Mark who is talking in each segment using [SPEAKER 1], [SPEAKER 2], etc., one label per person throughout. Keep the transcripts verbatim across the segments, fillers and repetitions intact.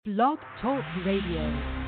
[SPEAKER 1] Blog Talk Radio.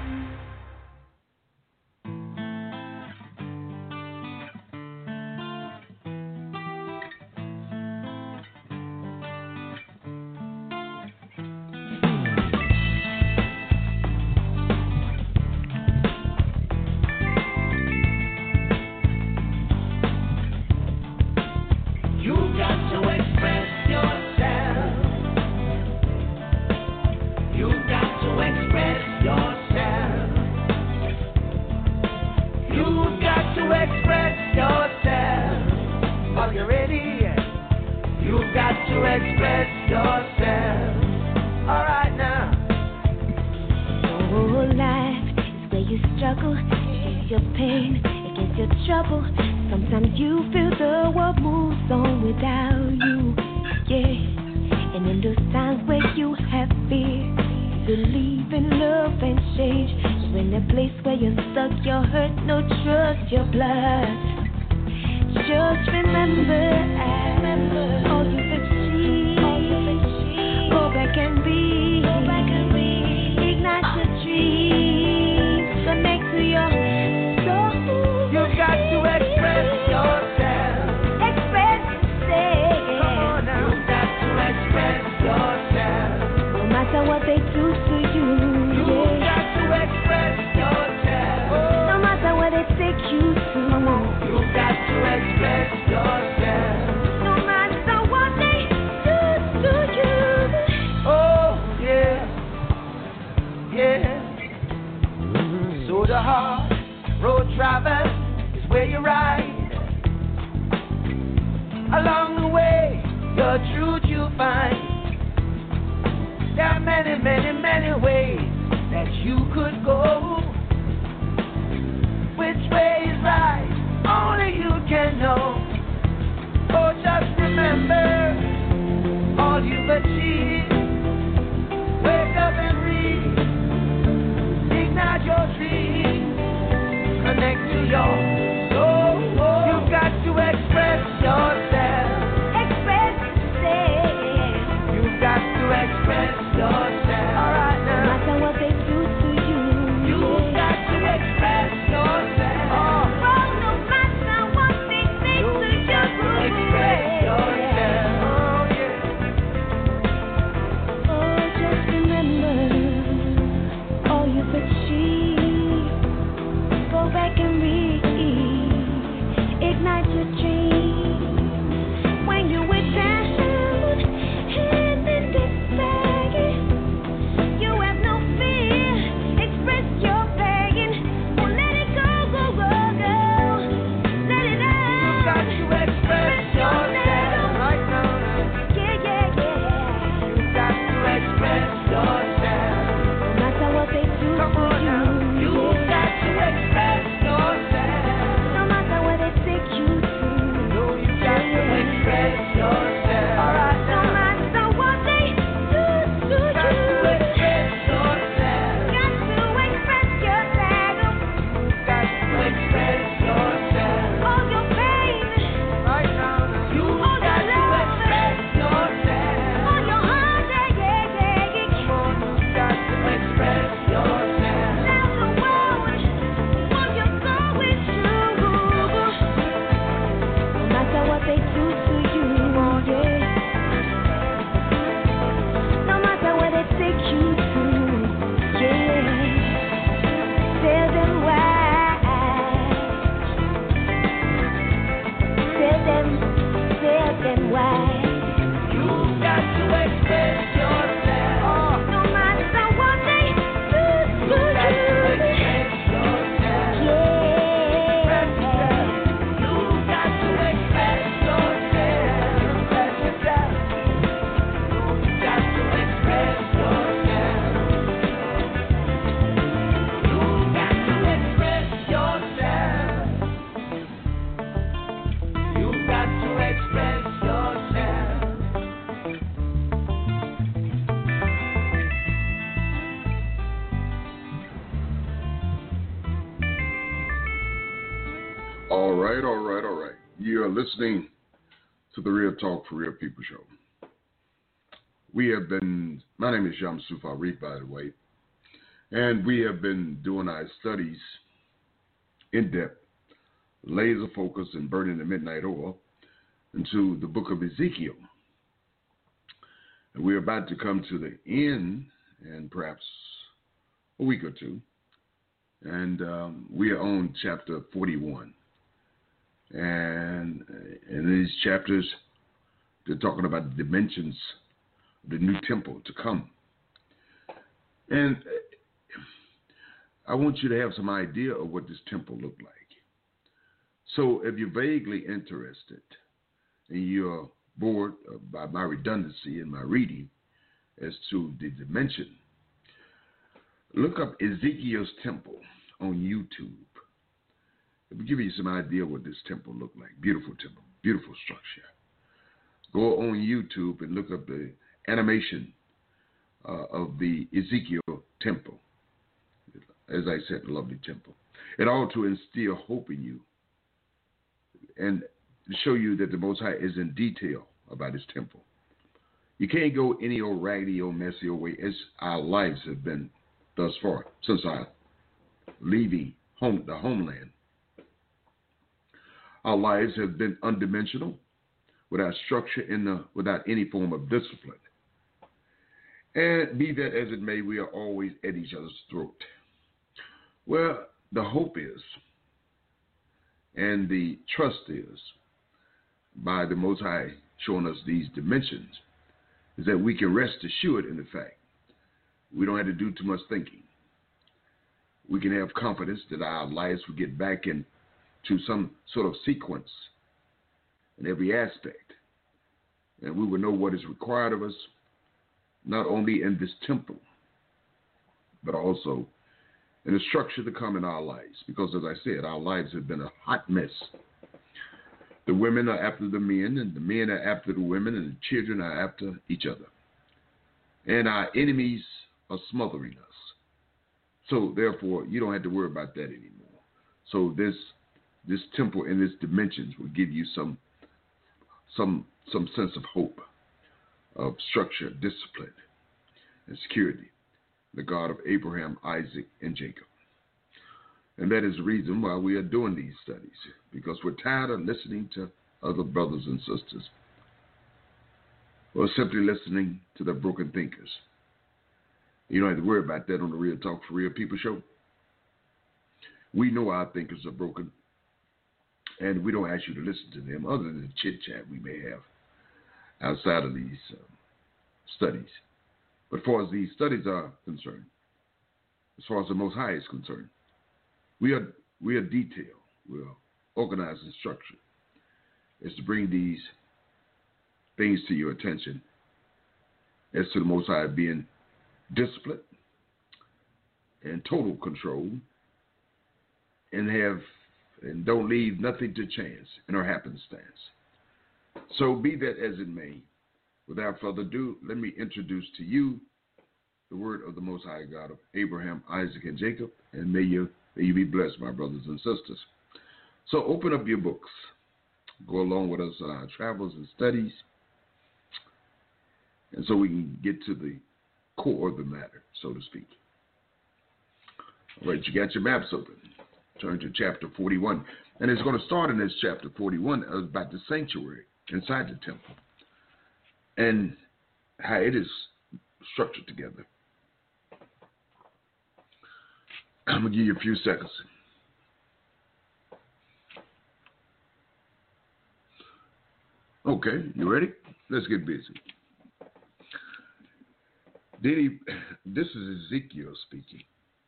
[SPEAKER 2] Listening to the Real Talk for Real People show. We have been, my name is Yam Suf Arif, by the way. And we have been doing our studies in depth, laser focus and burning the midnight oil into the book of Ezekiel. And we're about to come to the end, and perhaps a week or two. And um, we are on chapter forty-one. And in these chapters, they're talking about the dimensions of the new temple to come. And I want you to have some idea of what this temple looked like. So if you're vaguely interested and you're bored by my redundancy in my reading as to the dimension, look up Ezekiel's temple on YouTube. It will give you some idea what this temple looked like. Beautiful temple, beautiful structure. Go on YouTube and look up the animation uh, of the Ezekiel temple. As I said, lovely temple. It ought to instill hope in you and show you that the Most High is in detail about his temple. You can't go any old raggedy, old messy old way as our lives have been thus far since our leaving home, the homeland. Our lives have been undimensional, without structure, in the, without any form of discipline. And be that as it may, we are always at each other's throat. Well, the hope is, and the trust is, by the Most High showing us these dimensions, is that we can rest assured in the fact we don't have to do too much thinking. We can have confidence that our lives will get back into some sort of sequence in every aspect, and we will know what is required of us, not only in this temple, but also in the structure to come in our lives. Because as I said, our lives have been a hot mess. The women are after the men, and the men are after the women, and the children are after each other. And our enemies are smothering us. So therefore, you don't have to worry about that anymore. So this this temple in its dimensions will give you some some some sense of hope, of structure, discipline, and security. The God of Abraham, Isaac, and Jacob. And that is the reason why we are doing these studies, because we're tired of listening to other brothers and sisters, or simply listening to the broken thinkers. You don't have to worry about that on the Real Talk for Real People show. We know our thinkers are broken, and we don't ask you to listen to them other than the chit-chat we may have outside of these um, studies. But as far as these studies are concerned, as far as the Most High is concerned, we are we are detailed, we are organized and structured, is to bring these things to your attention as to the Most High being disciplined and total control, and have and don't leave nothing to chance in our happenstance. So be that as it may, without further ado, let me introduce to you the word of the Most High God of Abraham, Isaac, and Jacob, and may you, may you be blessed, my brothers and sisters. So open up your books. Go along with us on our travels and studies, and so we can get to the core of the matter, so to speak. All right, you got your maps open. Turn to chapter forty-one. And it's going to start in this chapter forty-one about the sanctuary inside the temple and how it is structured together. I'm going to give you a few seconds. Okay, you ready? Let's get busy. Then he, this is Ezekiel speaking.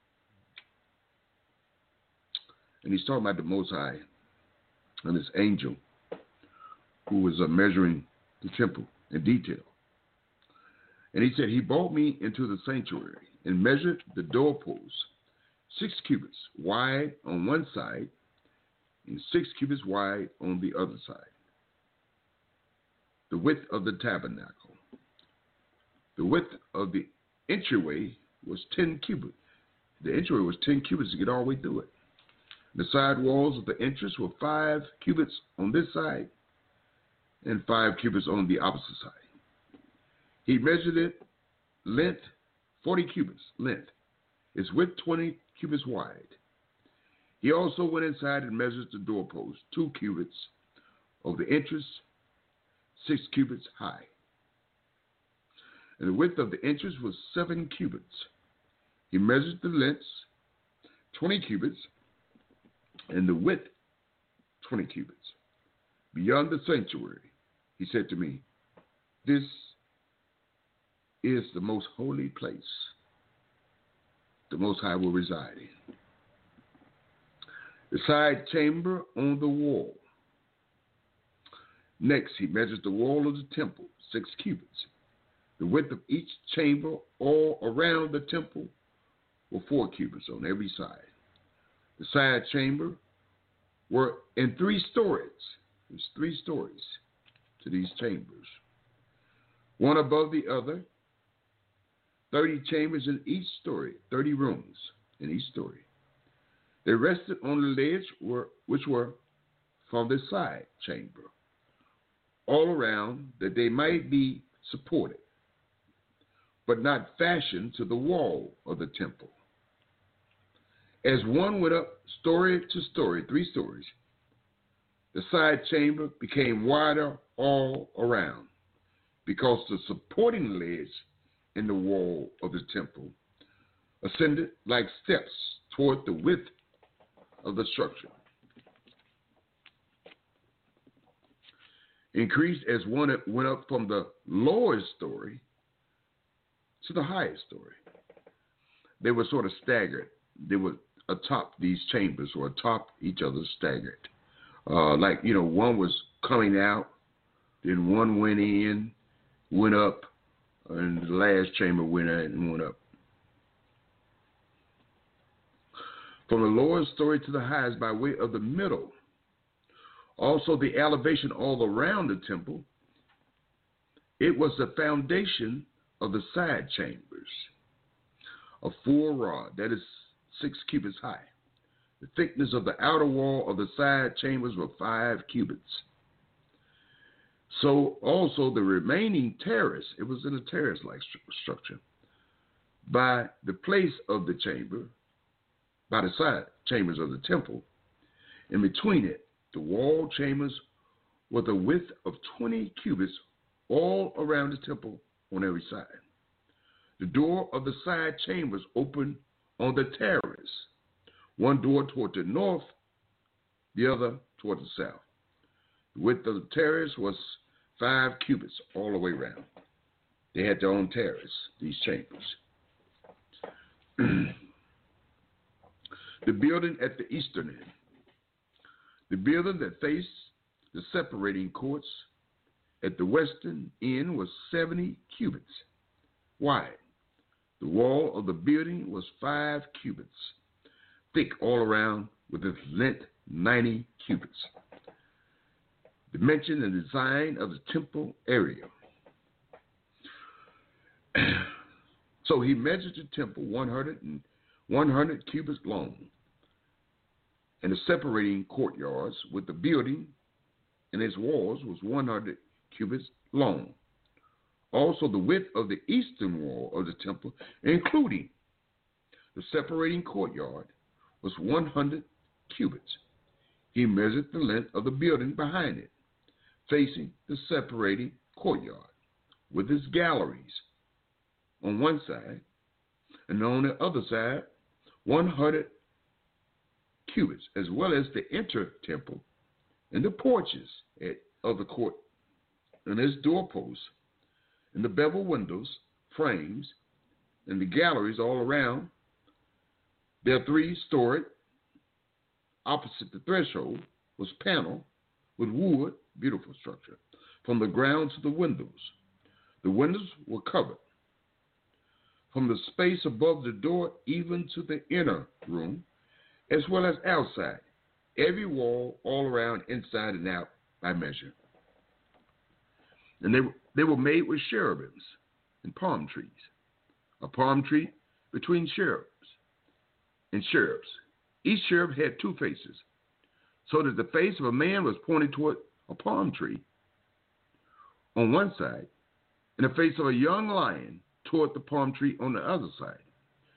[SPEAKER 2] And he's talking about the Most High and this angel who was uh, measuring the temple in detail. And he said, he brought me into the sanctuary and measured the doorposts, six cubits wide on one side and six cubits wide on the other side. The width of the tabernacle. The width of the entryway was ten cubits. The entryway was ten cubits to get all the way through it. The side walls of the entrance were five cubits on this side and five cubits on the opposite side. He measured it length, forty cubits length, its width twenty cubits wide. He also went inside and measured the doorpost, two cubits of the entrance, six cubits high. And the width of the entrance was seven cubits. He measured the length, twenty cubits, and the width, twenty cubits. Beyond the sanctuary, he said to me, this is the most holy place the Most High will reside in. The side chamber on the wall. Next, he measured the wall of the temple, six cubits. The width of each chamber all around the temple were four cubits on every side. The side chamber were in three stories. There's three stories to these chambers, one above the other. Thirty chambers in each story, thirty rooms in each story. They rested on the ledge, were, which were from the side chamber, all around, that they might be supported, but not fashioned to the wall of the temple. As one went up story to story, three stories, the side chamber became wider all around, because the supporting ledge in the wall of the temple ascended like steps toward the width of the structure. Increased as one went up from the lowest story to the highest story. They were sort of staggered. They were atop these chambers, or atop each other, staggered. Uh, like, you know, one was coming out, then one went in, went up, and the last chamber went out and went up. From the lowest story to the highest by way of the middle. Also the elevation all around the temple. It was the foundation of the side chambers, a full rod, that is six cubits high. The thickness of the outer wall of the side chambers were five cubits. So also the remaining terrace, it was in a terrace-like structure, by the place of the chamber, by the side chambers of the temple, and between it, the wall chambers with a width of twenty cubits all around the temple on every side. The door of the side chambers opened on the terrace, one door toward the north, the other toward the south. The width of the terrace was five cubits all the way around. They had their own terrace, these chambers. The building at the eastern end. The building that faced the separating courts at the western end was seventy cubits wide. The wall of the building was five cubits thick all around, with its length ninety cubits. Dimension and design of the temple area. So he measured the temple one hundred, and one hundred cubits long, and the separating courtyards with the building and its walls was one hundred cubits long. Also the width of the eastern wall of the temple, including the separating courtyard, was one hundred cubits. He measured the length of the building behind it, facing the separating courtyard, with its galleries on one side, and on the other side, one hundred cubits, as well as the inner temple and the porches at, of the court, and its doorposts, and the bevel windows, frames, and the galleries all around. There are three stories. Opposite the threshold was panel with wood, beautiful structure, from the ground to the windows. The windows were covered. From the space above the door even to the inner room, as well as outside, every wall all around, inside and out, by measure. And they, they were made with cherubims and palm trees, a palm tree between cherubs and cherubs. Each cherub had two faces, so that the face of a man was pointed toward a palm tree on one side, and the face of a young lion toward the palm tree on the other side.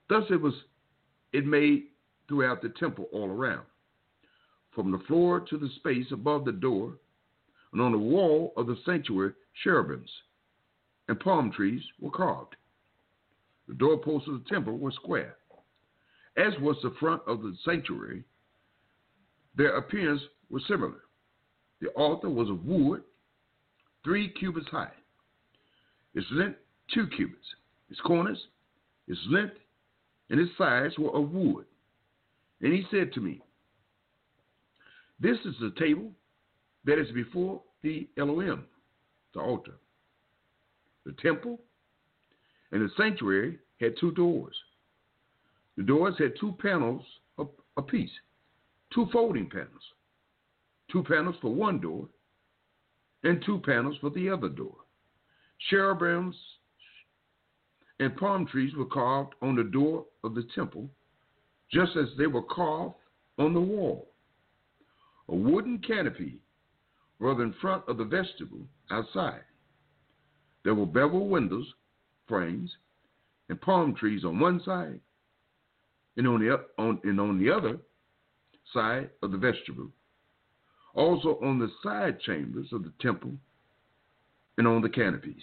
[SPEAKER 2] Thus it was it made throughout the temple all around, from the floor to the space above the door, and on the wall of the sanctuary, cherubims and palm trees were carved. The doorposts of the temple were square, as was the front of the sanctuary. Their appearance was similar. The altar was of wood, three cubits high. Its length, two cubits. Its corners, its length, and its sides were of wood. And he said to me, this is the table that is before the Elohim, the altar. The temple and the sanctuary had two doors. The doors had two panels apiece, two folding panels, two panels for one door, and two panels for the other door. Cherubims and palm trees were carved on the door of the temple, just as they were carved on the wall. A wooden canopy was in front of the vestibule outside. There were bevel windows, frames, and palm trees on one side, and on the on and on the other side of the vestibule. Also on the side chambers of the temple and on the canopies.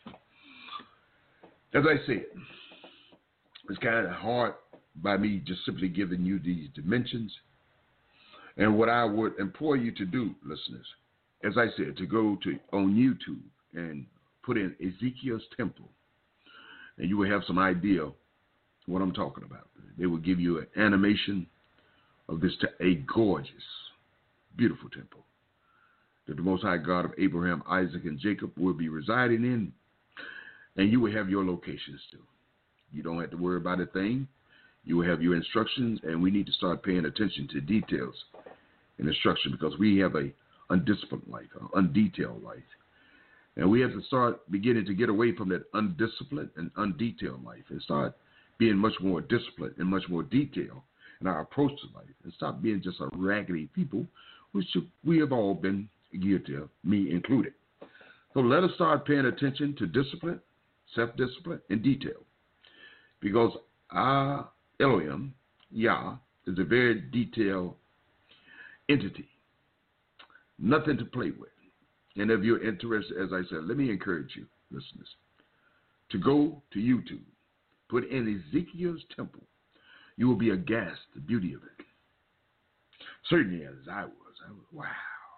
[SPEAKER 2] As I said, it's kind of hard by me just simply giving you these dimensions. And what I would implore you to do, listeners, as I said, to go to on YouTube and put in Ezekiel's temple, and you will have some idea what I'm talking about. They will give you an animation of this, a gorgeous, beautiful temple that the Most High God of Abraham, Isaac, and Jacob will be residing in, and you will have your locations too. You don't have to worry about a thing. You will have your instructions, and we need to start paying attention to details and instruction, because we have a undisciplined life, an undetailed life. And we have to start beginning to get away from that undisciplined and undetailed life and start being much more disciplined and much more detailed in our approach to life, and stop being just a raggedy people, which we have all been guilty of, me included. So let us start paying attention to discipline, self-discipline, and detail, because our Elohim, Yah, is a very detailed entity, nothing to play with. And if you're interested, as I said, let me encourage you, listeners, to go to YouTube, put in Ezekiel's temple. You will be aghast at the beauty of it. Certainly as I was. I was, wow.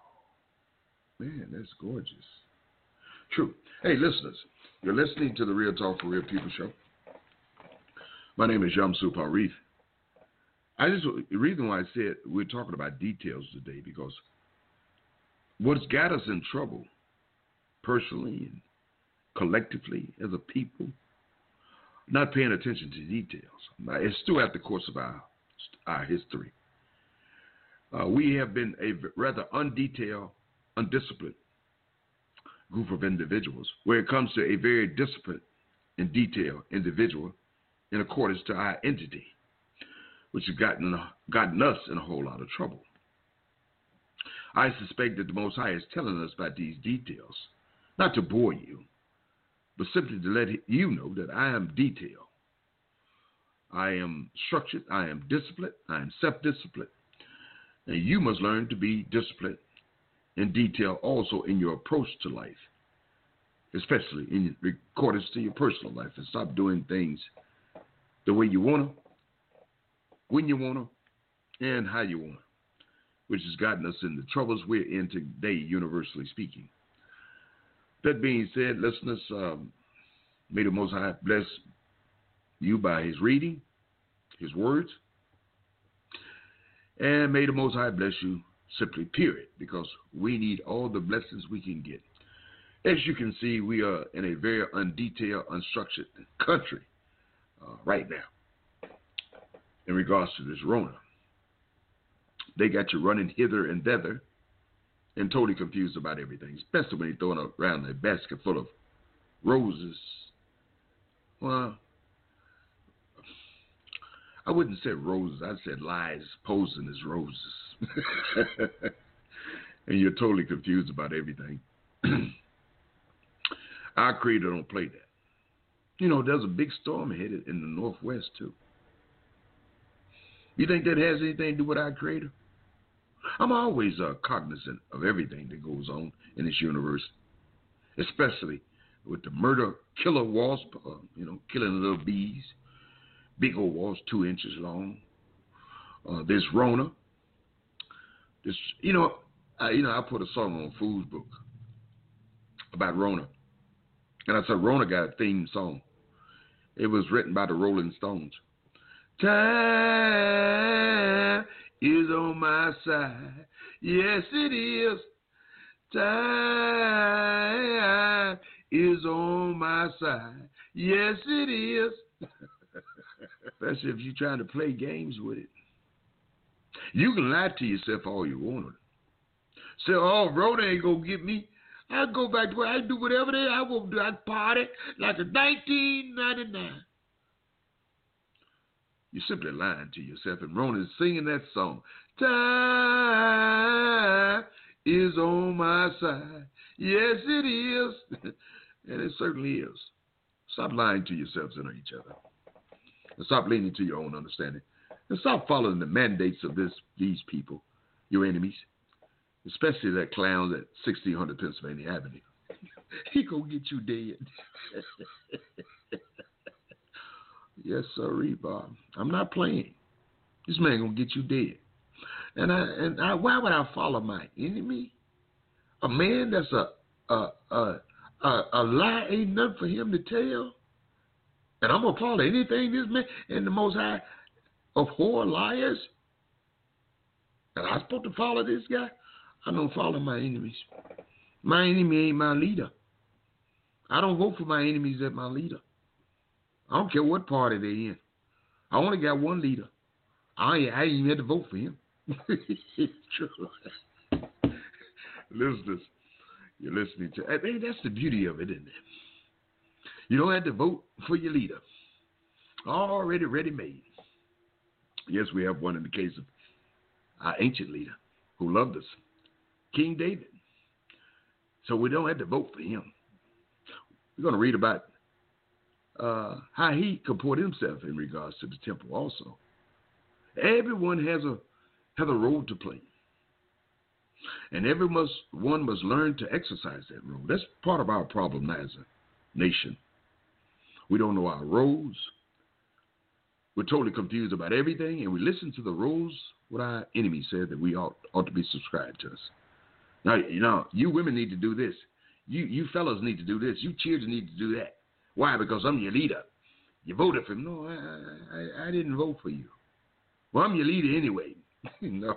[SPEAKER 2] Man, that's gorgeous. True. Hey, listeners, you're listening to the Real Talk for Real People show. My name is Yamsuf Arif. I just, the reason why I said we're talking about details today, because what's got us in trouble personally and collectively as a people, not paying attention to details. Now, it's throughout the course of our, our history. Uh, we have been a rather undetailed, undisciplined group of individuals where it comes to a very disciplined and detailed individual in accordance to our entity, which has gotten, gotten us in a whole lot of trouble. I suspect that the Most High is telling us about these details, not to bore you, but simply to let you know that I am detailed. I am structured, I am disciplined, I am self-disciplined. And you must learn to be disciplined and detailed also in your approach to life, especially in accordance to your personal life, and stop doing things the way you want to, when you want to, and how you want to, which has gotten us in the troubles we're in today, universally speaking. That being said, listeners, um, may the Most High bless you by his reading, his words, and may the Most High bless you simply, period, because we need all the blessings we can get. As you can see, we are in a very undetailed, unstructured country uh, right now in regards to this Rona. They got you running hither and thither and totally confused about everything, especially when you're throwing around a basket full of roses. Well, I wouldn't say roses. I said lies posing as roses. And you're totally confused about everything. Our Creator don't play that. You know, there's a big storm headed in the northwest, too. You think that has anything to do with our Creator? I'm always uh, cognizant of everything that goes on in this universe, especially with the murder killer wasp, uh, you know, killing little bees, big old wasps two inches long. Uh, this Rona, this, you know, I, you know, I put a song on Food Book about Rona, and I said Rona got a theme song. It was written by the Rolling Stones. Time is on my side. Yes, it is. Time is on my side. Yes, it is. Especially if you're trying to play games with it. You can lie to yourself all you want. Say, oh, Rhoda ain't going to get me. I go back to where I do whatever they I want to do. I party like a nineteen ninety-nine. You're simply lying to yourself. And Rona is singing that song. Time is on my side. Yes, it is. And it certainly is. Stop lying to yourselves and each other. And stop leaning to your own understanding. And stop following the mandates of this these people, your enemies. Especially that clown at sixteen hundred Pennsylvania Avenue. He gonna get you dead. Yes, sir, Bob. I'm not playing. This man gonna get you dead. And I and I, why would I follow my enemy? A man that's a a a a, a lie ain't nothing for him to tell. And I'm gonna follow anything this man and the Most High abhor liars. And I'm supposed to follow this guy? I don't follow my enemies. My enemy ain't my leader. I don't vote for my enemies as my leader. I don't care what party they're in. I only got one leader. I ain't, I ain't even had to vote for him. It's true. Listeners, you're listening to. I mean, that's the beauty of it, isn't it? You don't have to vote for your leader. Already ready-made. Yes, we have one in the case of our ancient leader who loved us. King David. So we don't have to vote for him. We're going to read about uh, how he comported himself in regards to the temple also. Everyone has a has a role to play. And every must, one must learn to exercise that role. That's part of our problem now as a nation. We don't know our roles. We're totally confused about everything, and we listen to the rules what our enemy said that we ought, ought to be subscribed to us. Now, you know, you women need to do this. You you fellas need to do this. You cheers need to do that. Why? Because I'm your leader. You voted for him. No, I, I, I didn't vote for you. Well, I'm your leader anyway. No.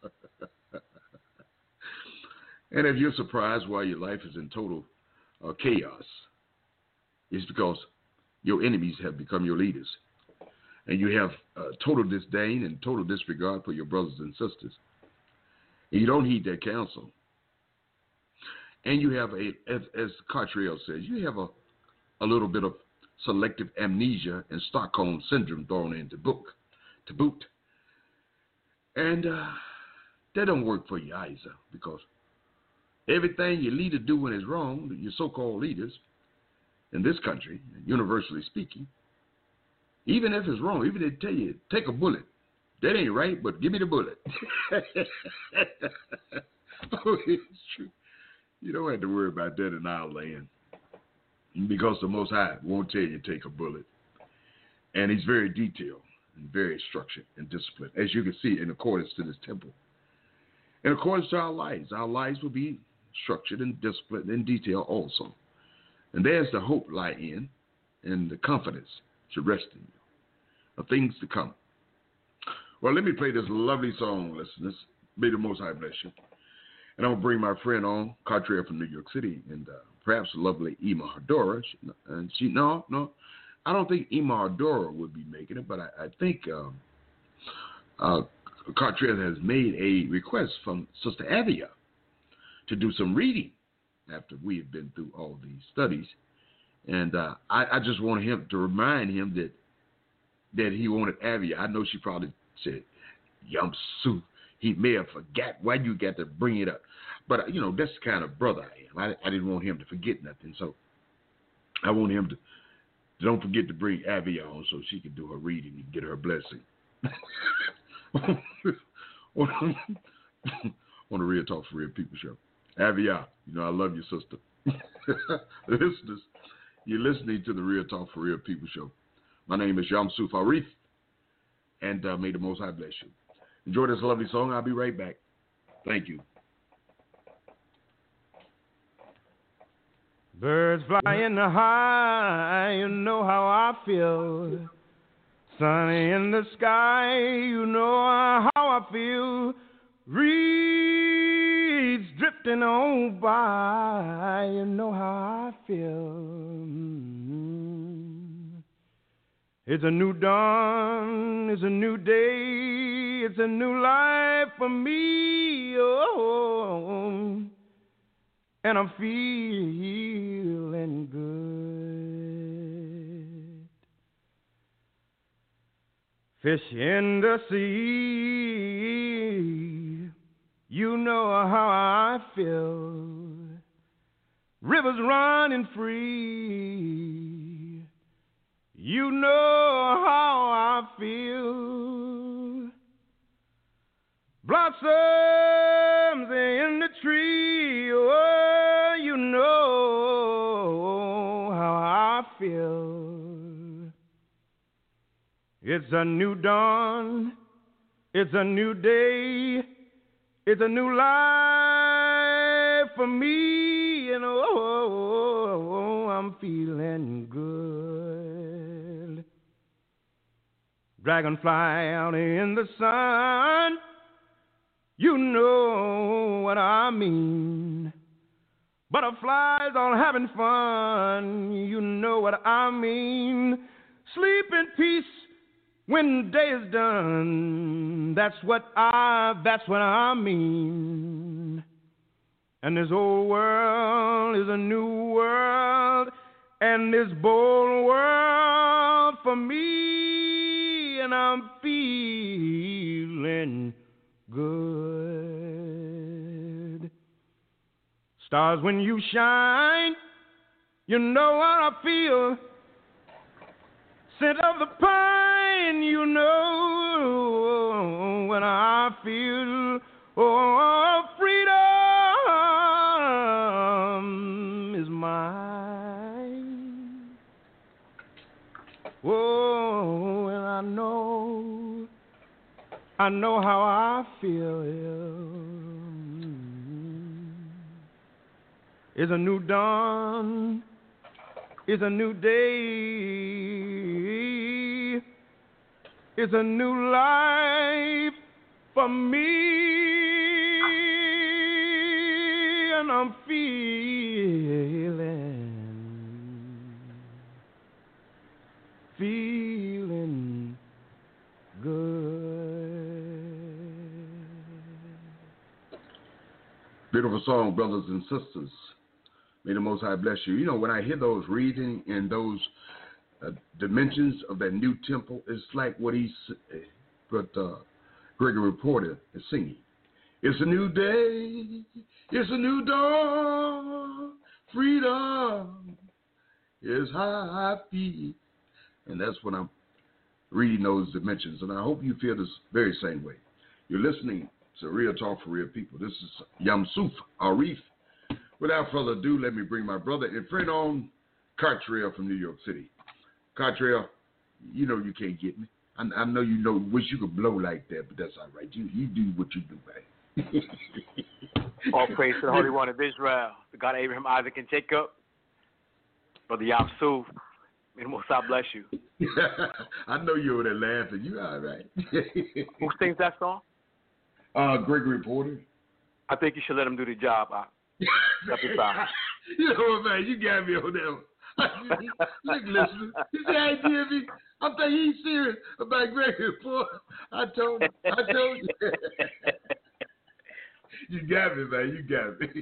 [SPEAKER 2] And if you're surprised why your life is in total uh, chaos, it's because your enemies have become your leaders. And you have uh, total disdain and total disregard for your brothers and sisters. And you don't heed their counsel. And you have, a, as, as Cartriel says, you have a, a little bit of selective amnesia and Stockholm syndrome thrown into book, to boot. And uh, that don't work for you either, because everything your leader doing is wrong, your so-called leaders in this country, universally speaking, even if it's wrong, even if they tell you, take a bullet. That ain't right, but give me the bullet. Oh, it's true. You don't have to worry about that in our land, because the Most High won't tell you to take a bullet. And he's very detailed and very structured and disciplined, as you can see in accordance to this temple. In accordance to our lives, our lives will be structured and disciplined and detailed also. And there's the hope lie in, and the confidence should rest in you of things to come. Well, let me play this lovely song, listeners. May the Most High bless you. And I'm going to bring my friend on, Cartriel from New York City, and uh, perhaps the lovely Ima Hardora. She, and she, no, no, I don't think Ima Hardora would be making it, but I, I think um, uh, Cartriel has made a request from Sister Avia to do some reading after we have been through all these studies. And uh, I, I just want him to remind him that that he wanted Avia. I know she probably said, Yum Sue. He may have forgot why you got to bring it up. But, you know, that's the kind of brother I am. I, I didn't want him to forget nothing. So I want him to, don't forget to bring Avia on so she can do her reading and get her blessing. on the Real Talk for Real People show. Avia, you know I love you, sister. Listeners, you're listening to the Real Talk for Real People show. My name is Yamsuf Arif, and uh, may the Most High bless you. Enjoy this lovely song. I'll be right back. Thank you.
[SPEAKER 3] Birds fly in the high, you know how I feel. Sunny in the sky, you know how I feel. Reeds drifting on by, you know how I feel. Mm-hmm. It's a new dawn, it's a new day, it's a new life for me. Oh, and I'm feeling good. Fish in the sea, you know how I feel. Rivers running free, you know how I feel. Blossoms in the tree, oh, you know how I feel. It's a new dawn, it's a new day, it's a new life for me, and oh, I'm feeling good. Dragonfly out in the sun, you know what I mean. Butterflies all having fun, you know what I mean. Sleep in peace when day is done, that's what I, that's what I mean. And this old world is a new world, and this bold world for me, and I'm feeling good. Stars, when you shine, you know what I feel. Scent of the pine, you know when I feel. Oh, freedom is mine. Oh, and I know, I know how I feel. It's a new dawn, it's a new day, it's a new life for me, and I'm feeling, feeling good.
[SPEAKER 2] Beautiful song, brothers and sisters. May the Most High bless you. You know, when I hear those reading and those uh, dimensions of that new temple, it's like what he's, what uh, Gregory Porter is singing. It's a new day. It's a new dawn. Freedom is how I feel. And that's when I'm reading those dimensions. And I hope you feel this very same way. You're listening to Real Talk for Real People. This is Yamsuf Arif. Without further ado, let me bring my brother and friend on, Cartrell from New York City. Cartrell, you know you can't get me. I, I know you know, wish you could blow like that, but that's all right. You you do what you do, man.
[SPEAKER 4] All praise to the Holy One of Israel, the God of Abraham, Isaac, and Jacob. Brother Yamsuf, may the Most High bless you.
[SPEAKER 2] I know you over there laughing. You all right.
[SPEAKER 4] Who sings that song?
[SPEAKER 2] Uh, Gregory Porter.
[SPEAKER 4] I think you should let him do the job. I,
[SPEAKER 2] you know what, man? You got me on that one. Look, listener. You see how he did me? I'm thinking he's serious about Gregory Porter. I told him. I told you. You got me, man. You got me.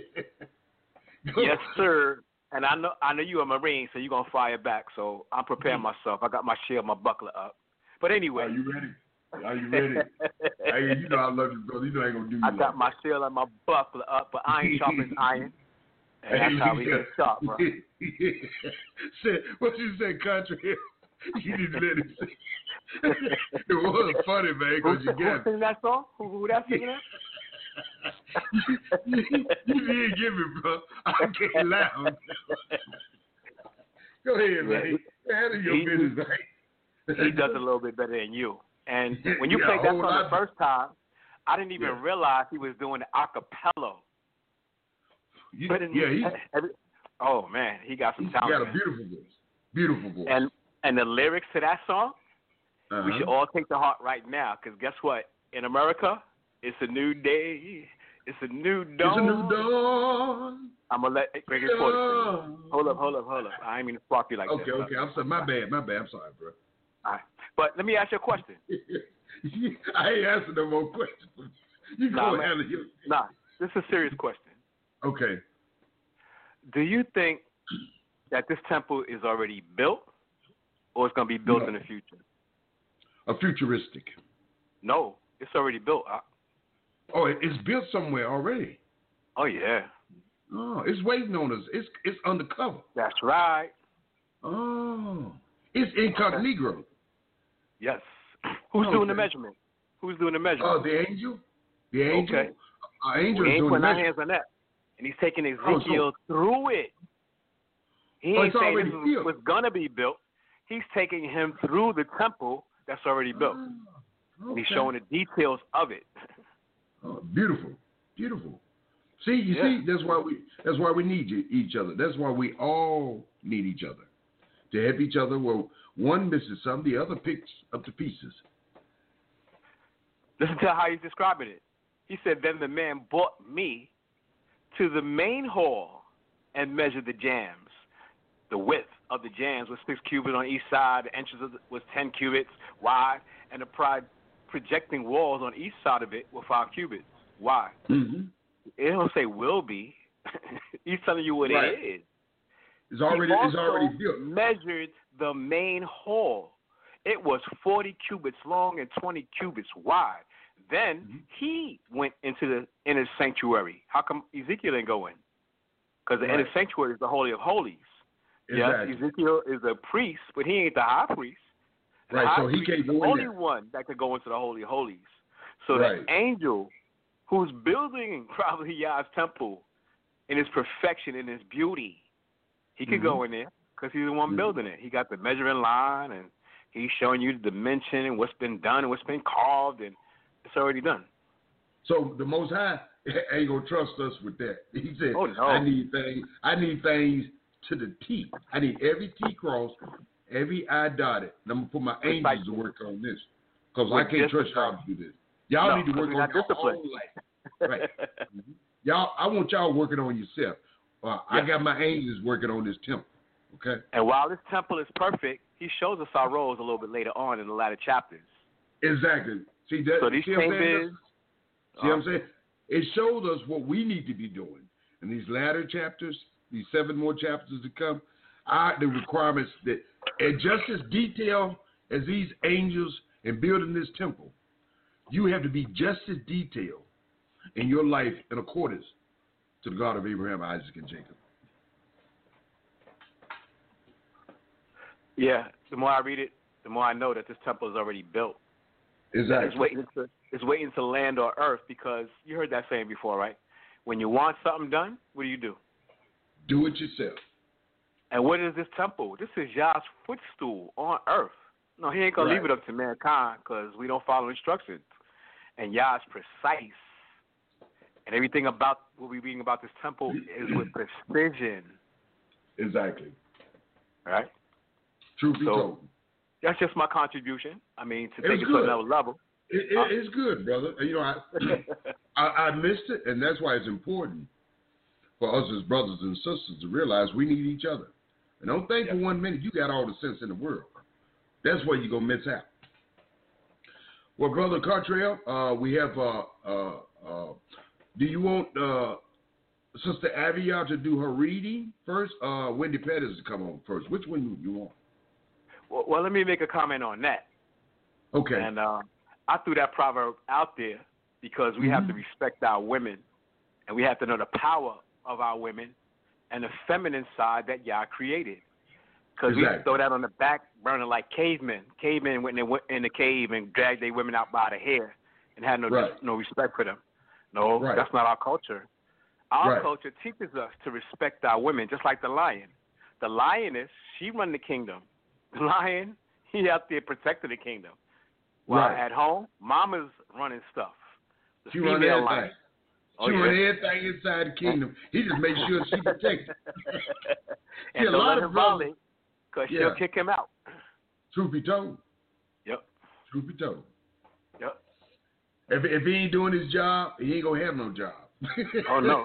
[SPEAKER 4] Yes, sir. And I know I know you're a Marine, so you're going to fire back. So I'm preparing myself. I got my shield, my buckler up. But anyway.
[SPEAKER 2] Are you ready? Are you ready? Hey, you know I love you, brother. You know I ain't gonna do you.
[SPEAKER 4] I
[SPEAKER 2] like
[SPEAKER 4] got
[SPEAKER 2] that.
[SPEAKER 4] my shield and my buckler up, but iron sharpens iron. And that's how we get sharp, bro.
[SPEAKER 2] Say, what you say, country? You need to let him sing. It was funny, man, because you got
[SPEAKER 4] who sing that song? Who, who that singing that?
[SPEAKER 2] you, you did give me, bro. I can't laugh. Go ahead, man. Handle your
[SPEAKER 4] he,
[SPEAKER 2] business, man.
[SPEAKER 4] He does a little bit better than you. And when you
[SPEAKER 2] Yeah,
[SPEAKER 4] played that
[SPEAKER 2] whole
[SPEAKER 4] song
[SPEAKER 2] lot.
[SPEAKER 4] the first time, I didn't even
[SPEAKER 2] Yeah.
[SPEAKER 4] realize he was doing the acapella.
[SPEAKER 2] You,
[SPEAKER 4] But in-
[SPEAKER 2] yeah, he's
[SPEAKER 4] every, oh man, he got some
[SPEAKER 2] he's
[SPEAKER 4] talent.
[SPEAKER 2] got a
[SPEAKER 4] man.
[SPEAKER 2] beautiful voice. Beautiful voice.
[SPEAKER 4] And and the lyrics to that song,
[SPEAKER 2] uh-huh.
[SPEAKER 4] we should all take to heart right now, because guess what? In America, it's a new day. It's a new dawn.
[SPEAKER 2] It's a new dawn.
[SPEAKER 4] I'm gonna let Greg Porter sing. Hold up, hold up, hold up. I ain't mean to spark you like
[SPEAKER 2] Okay,
[SPEAKER 4] that.
[SPEAKER 2] okay. I'm sorry. My bad. My bad. I'm sorry, bro.
[SPEAKER 4] All right. But let me ask you a question.
[SPEAKER 2] I ain't answering no more questions. You
[SPEAKER 4] Nah,
[SPEAKER 2] go
[SPEAKER 4] man.
[SPEAKER 2] handle your.
[SPEAKER 4] Nah, this is a serious question.
[SPEAKER 2] Okay.
[SPEAKER 4] Do you think that this temple is already built, or it's gonna be built
[SPEAKER 2] No.
[SPEAKER 4] in the future?
[SPEAKER 2] A futuristic.
[SPEAKER 4] No, it's already built. Uh,
[SPEAKER 2] Oh, it- it's built somewhere already.
[SPEAKER 4] oh yeah,
[SPEAKER 2] Oh, it's waiting on us. It's it's undercover.
[SPEAKER 4] that's right.
[SPEAKER 2] Oh, it's incognito.
[SPEAKER 4] Yes. Who's
[SPEAKER 2] Okay.
[SPEAKER 4] doing the measurement? Who's doing the measurement?
[SPEAKER 2] Oh, the angel. The angel.
[SPEAKER 4] Okay.
[SPEAKER 2] Our angel
[SPEAKER 4] we
[SPEAKER 2] is
[SPEAKER 4] ain't
[SPEAKER 2] doing
[SPEAKER 4] putting
[SPEAKER 2] the
[SPEAKER 4] our
[SPEAKER 2] measure.
[SPEAKER 4] hands on that. And he's taking
[SPEAKER 2] Oh,
[SPEAKER 4] Ezekiel through it. He
[SPEAKER 2] Oh,
[SPEAKER 4] ain't
[SPEAKER 2] it's
[SPEAKER 4] saying
[SPEAKER 2] already
[SPEAKER 4] this is
[SPEAKER 2] built.
[SPEAKER 4] what's gonna be built. He's taking him through the temple that's already built.
[SPEAKER 2] Oh,
[SPEAKER 4] And he's
[SPEAKER 2] okay.
[SPEAKER 4] showing the details of it.
[SPEAKER 2] Oh, beautiful, beautiful. See, you
[SPEAKER 4] Yeah.
[SPEAKER 2] see, that's why we that's why we need you, each other. That's why we all need each other to help each other. Well, one misses something, the other picks up the pieces.
[SPEAKER 4] Listen to how he's describing it. He said, "Then the man brought me to the main hall and measured the jambs. The width of the jambs was six cubits on each side. The entrance was ten cubits wide, and the pri- projecting walls on each side of it were five cubits wide."
[SPEAKER 2] Mm-hmm.
[SPEAKER 4] It don't say will be. He's telling you what
[SPEAKER 2] Right.
[SPEAKER 4] it is.
[SPEAKER 2] It's already
[SPEAKER 4] he
[SPEAKER 2] it's
[SPEAKER 4] also
[SPEAKER 2] already built.
[SPEAKER 4] measured the main hall. It was forty cubits long and twenty cubits wide. Then
[SPEAKER 2] Mm-hmm.
[SPEAKER 4] he went into the inner sanctuary. How come Ezekiel didn't go in? Because the
[SPEAKER 2] Right.
[SPEAKER 4] inner sanctuary is the Holy of Holies.
[SPEAKER 2] Exactly.
[SPEAKER 4] Yes, Ezekiel is a priest, but he ain't the high priest. The
[SPEAKER 2] Right,
[SPEAKER 4] high
[SPEAKER 2] so he
[SPEAKER 4] priest
[SPEAKER 2] can't
[SPEAKER 4] is the
[SPEAKER 2] go in
[SPEAKER 4] only
[SPEAKER 2] there.
[SPEAKER 4] one that could go into the Holy of Holies. So
[SPEAKER 2] Right.
[SPEAKER 4] the angel who's building probably Yah's temple in his perfection, in his beauty, he could
[SPEAKER 2] Mhm.
[SPEAKER 4] go in there because he's the one
[SPEAKER 2] Mhm.
[SPEAKER 4] building it. He got the measuring line, and he's showing you the dimension and what's been done and what's been carved, and it's already done.
[SPEAKER 2] So the Most High ain't gonna trust us with that. He said,
[SPEAKER 4] Oh, no.
[SPEAKER 2] "I need things. I need things to the T. I need every T crossed, every I dotted. And I'm gonna put my angels to work on this because I
[SPEAKER 4] With
[SPEAKER 2] can't trust
[SPEAKER 4] discipline.
[SPEAKER 2] y'all to do this. Y'all
[SPEAKER 4] No,
[SPEAKER 2] need to
[SPEAKER 4] 'cause
[SPEAKER 2] work
[SPEAKER 4] we're
[SPEAKER 2] on
[SPEAKER 4] not
[SPEAKER 2] your
[SPEAKER 4] disciplined.
[SPEAKER 2] own life. Right. Mhm. Y'all, I want y'all working on yourself. Uh, I
[SPEAKER 4] Yes.
[SPEAKER 2] got my angels working on this temple. Okay.
[SPEAKER 4] And while this temple is perfect, he shows us our roles a little bit later on in the latter chapters.
[SPEAKER 2] Exactly. See that?
[SPEAKER 4] So these
[SPEAKER 2] see what I'm saying?
[SPEAKER 4] chambers,
[SPEAKER 2] See what I'm saying? It shows us what we need to be doing in these latter chapters, these seven more chapters to come. Are the requirements that, and just as detailed as these angels in building this temple, you have to be just as detailed in your life in accordance to the God of Abraham, Isaac, and Jacob.
[SPEAKER 4] yeah, the more I read it, the more I know that this temple is already built. It's
[SPEAKER 2] Exactly.
[SPEAKER 4] waiting to it's waiting to land on earth, because you heard that saying before, right? When you want something done, what do you do?
[SPEAKER 2] Do it yourself.
[SPEAKER 4] And what is this temple? This is Yah's footstool on earth. No, he ain't going to leave
[SPEAKER 2] Right.
[SPEAKER 4] it up to mankind, because we don't follow instructions. And Yah's precise. And everything about what we're reading about this temple is with precision.
[SPEAKER 2] Exactly.
[SPEAKER 4] All right?
[SPEAKER 2] Truth be
[SPEAKER 4] So-
[SPEAKER 2] told.
[SPEAKER 4] That's just my contribution. I mean, to
[SPEAKER 2] It
[SPEAKER 4] take
[SPEAKER 2] was
[SPEAKER 4] it to
[SPEAKER 2] good.
[SPEAKER 4] another level.
[SPEAKER 2] It, it,
[SPEAKER 4] Huh?
[SPEAKER 2] It's good, brother. You know, I, I I missed it, and that's why it's important for us as brothers and sisters to realize we need each other. And don't think
[SPEAKER 4] Yeah.
[SPEAKER 2] for one minute you got all the sense in the world. That's where you're gonna miss out. Well, brother Cartrell, uh, we have. Uh, uh, uh, do you want uh, Sister Avia to do her reading first? Uh, Wendy Pettis to come on first. Which one do you want?
[SPEAKER 4] Well, well, let me make a comment on that.
[SPEAKER 2] Okay.
[SPEAKER 4] And uh, I threw that proverb out there because we have to
[SPEAKER 2] Mhm.
[SPEAKER 4] respect our women, and we have to know the power of our women and the feminine side that Yah created. Because
[SPEAKER 2] exactly.
[SPEAKER 4] we used to throw that on the back burner like cavemen. Cavemen went in the, in the cave and dragged their women out by the hair and had no
[SPEAKER 2] right.
[SPEAKER 4] no respect for them. No,
[SPEAKER 2] right.
[SPEAKER 4] that's not our culture. Our
[SPEAKER 2] right.
[SPEAKER 4] culture teaches us to respect our women, just like the lion. The lioness, she run the kingdom. The lion, he out there protecting the kingdom. While
[SPEAKER 2] right.
[SPEAKER 4] at home, mama's running stuff. The
[SPEAKER 2] she run everything.
[SPEAKER 4] Lion.
[SPEAKER 2] She
[SPEAKER 4] oh,
[SPEAKER 2] run
[SPEAKER 4] yeah.
[SPEAKER 2] everything inside the kingdom. He just makes sure she protected.
[SPEAKER 4] And
[SPEAKER 2] See,
[SPEAKER 4] don't let him violate, because
[SPEAKER 2] yeah.
[SPEAKER 4] she'll kick him out.
[SPEAKER 2] Truth be told.
[SPEAKER 4] Yep.
[SPEAKER 2] Truth be told.
[SPEAKER 4] Yep.
[SPEAKER 2] If if he ain't doing his job, he ain't gonna have no job.
[SPEAKER 4] Oh no.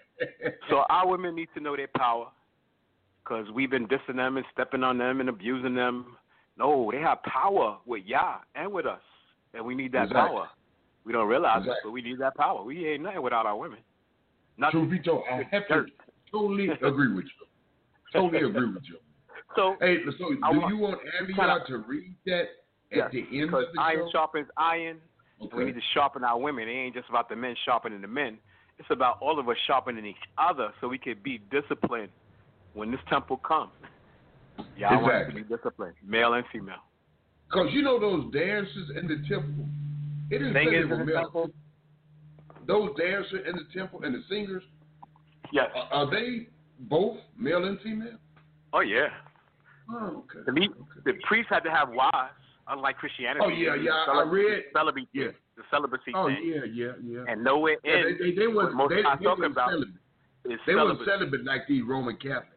[SPEAKER 4] So our women need to know their power, because we've been dissing them and stepping on them and abusing them. No, they have power with Yah and with us, and we need that
[SPEAKER 2] exactly.
[SPEAKER 4] power. We don't realize
[SPEAKER 2] exactly.
[SPEAKER 4] it, but we need that power. We ain't nothing without our women. Nothing.
[SPEAKER 2] Truth be told, I have to totally agree with you. Totally agree with you.
[SPEAKER 4] So,
[SPEAKER 2] hey, so do
[SPEAKER 4] want,
[SPEAKER 2] you want Abiyah to read that at
[SPEAKER 4] yes,
[SPEAKER 2] the end
[SPEAKER 4] because
[SPEAKER 2] of the
[SPEAKER 4] iron
[SPEAKER 2] show?
[SPEAKER 4] sharpens iron.
[SPEAKER 2] Okay.
[SPEAKER 4] We need to sharpen our women. It ain't just about the men sharpening the men. It's about all of us sharpening each other so we can be disciplined when this temple comes. Yeah, I
[SPEAKER 2] exactly.
[SPEAKER 4] want us to be disciplined, male and female.
[SPEAKER 2] Because you know those dancers in the temple, it didn't say they were male. Temple? Those dancers in the temple and the singers,
[SPEAKER 4] yes.
[SPEAKER 2] are, are they both male and female?
[SPEAKER 4] Oh, yeah.
[SPEAKER 2] Oh, okay.
[SPEAKER 4] The, okay. the priests had to have wives, unlike Christianity.
[SPEAKER 2] Oh, yeah, yeah, I read.
[SPEAKER 4] Celibacy,
[SPEAKER 2] yeah.
[SPEAKER 4] The celibacy
[SPEAKER 2] oh,
[SPEAKER 4] thing.
[SPEAKER 2] Oh, yeah, yeah, yeah.
[SPEAKER 4] And nowhere
[SPEAKER 2] yeah,
[SPEAKER 4] in
[SPEAKER 2] they, they, they was,
[SPEAKER 4] what most
[SPEAKER 2] they,
[SPEAKER 4] I'm
[SPEAKER 2] they
[SPEAKER 4] talking about
[SPEAKER 2] celibate.
[SPEAKER 4] is
[SPEAKER 2] They
[SPEAKER 4] celibacy.
[SPEAKER 2] weren't celibate like these Roman Catholics.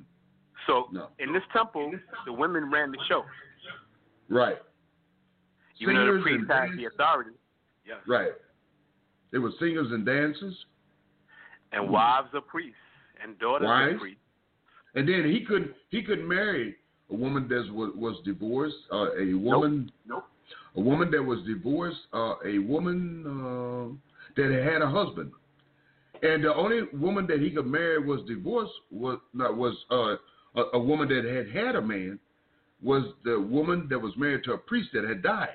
[SPEAKER 4] So,
[SPEAKER 2] no.
[SPEAKER 4] in this temple, the women ran the show.
[SPEAKER 2] Right.
[SPEAKER 4] Even
[SPEAKER 2] singers
[SPEAKER 4] though the priests had the authority. Yes.
[SPEAKER 2] Right. They were singers and dancers.
[SPEAKER 4] And mm-hmm. wives of priests and daughters
[SPEAKER 2] wives.
[SPEAKER 4] of priests.
[SPEAKER 2] And then he couldn't he couldn't marry a woman that was was divorced, uh, a woman
[SPEAKER 4] nope. Nope.
[SPEAKER 2] a woman that was divorced, uh, a woman uh, that had a husband. And the only woman that he could marry was divorced was not was uh, a, a woman that had had a man was the woman that was married to a priest that had died.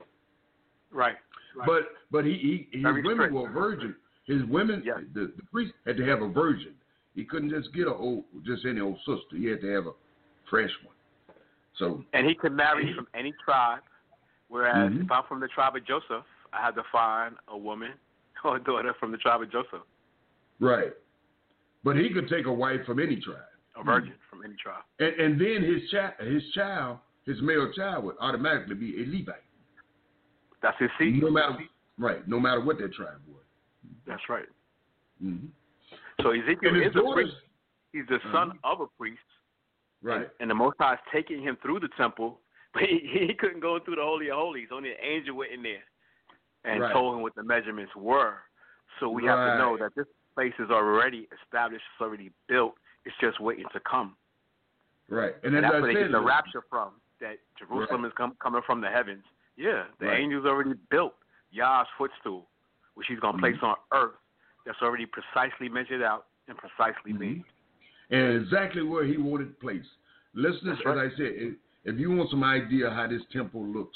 [SPEAKER 4] Right. right.
[SPEAKER 2] But but he, he his
[SPEAKER 4] Very
[SPEAKER 2] women
[SPEAKER 4] strict.
[SPEAKER 2] were virgin. His women
[SPEAKER 4] yes.
[SPEAKER 2] the, the priest had to have a virgin. He couldn't just get a old just any old sister. He had to have a fresh one. So
[SPEAKER 4] and he could marry from any tribe. Whereas
[SPEAKER 2] mm-hmm.
[SPEAKER 4] if I'm from the tribe of Joseph, I had to find a woman or a daughter from the tribe of Joseph.
[SPEAKER 2] Right. But he could take a wife from any tribe.
[SPEAKER 4] A virgin mm-hmm. from any tribe.
[SPEAKER 2] And, and then his child, his child, his male child would automatically be a Levite.
[SPEAKER 4] That's his seed.
[SPEAKER 2] No matter, right. No matter what that tribe was.
[SPEAKER 4] That's right.
[SPEAKER 2] Mm-hmm.
[SPEAKER 4] So Ezekiel is a priest. He's the son
[SPEAKER 2] uh-huh.
[SPEAKER 4] of a priest.
[SPEAKER 2] Right.
[SPEAKER 4] And, and the Most High is taking him through the temple, but he, he couldn't go through the Holy of Holies. Only an angel went in there and
[SPEAKER 2] right.
[SPEAKER 4] told him what the measurements were. So we
[SPEAKER 2] right.
[SPEAKER 4] have to know that this place is already established, it's already built. It's just waiting to come.
[SPEAKER 2] Right. And,
[SPEAKER 4] and that's
[SPEAKER 2] I
[SPEAKER 4] where they
[SPEAKER 2] said,
[SPEAKER 4] get the rapture from, that Jerusalem
[SPEAKER 2] right.
[SPEAKER 4] is com- coming from the heavens. Yeah, the
[SPEAKER 2] right.
[SPEAKER 4] angel's already built Yah's footstool, which he's going to
[SPEAKER 2] mm-hmm.
[SPEAKER 4] place on earth. That's already precisely measured out and precisely
[SPEAKER 2] mm-hmm.
[SPEAKER 4] made.
[SPEAKER 2] And exactly where he wanted placed. Listeners,
[SPEAKER 4] right.
[SPEAKER 2] as I said, if, if you want some idea how this temple looks,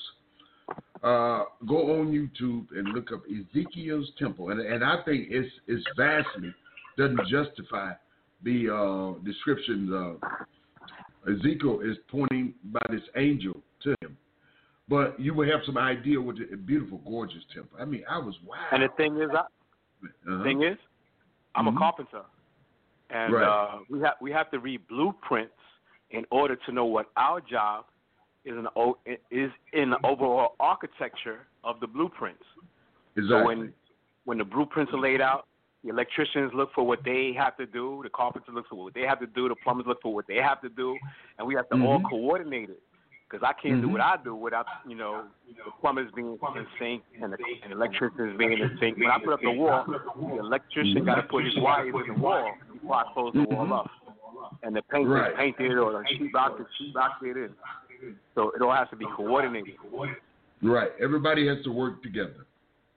[SPEAKER 2] uh, go on YouTube and look up Ezekiel's temple. And, and I think it's, it's vastly doesn't justify the uh, descriptions of Ezekiel is pointing by this angel to him. But you will have some idea what the beautiful, gorgeous temple. I mean, I was wow.
[SPEAKER 4] And the thing is, I,
[SPEAKER 2] uh-huh.
[SPEAKER 4] the thing is, I'm
[SPEAKER 2] mm-hmm.
[SPEAKER 4] a carpenter, and
[SPEAKER 2] right.
[SPEAKER 4] uh, we have we have to read blueprints in order to know what our job is in the, is in the overall architecture of the blueprints.
[SPEAKER 2] Exactly.
[SPEAKER 4] So when when the blueprints are laid out, the electricians look for what they have to do, the carpenters look for what they have to do, the plumbers look for what they have to do, and we have to
[SPEAKER 2] mm-hmm.
[SPEAKER 4] all coordinate it. Because I can't
[SPEAKER 2] mm-hmm.
[SPEAKER 4] do what I do without, you know, the plumbers being in sync and the, and the electricians being in sync. When I put up the wall, the electrician mm-hmm. got to put his wires in the wall before I close the
[SPEAKER 2] mm-hmm.
[SPEAKER 4] wall up. And the paint
[SPEAKER 2] right.
[SPEAKER 4] is painted or the sheetrock is sheetrocked it in. So it all has to be coordinated.
[SPEAKER 2] Right. Everybody has to work together.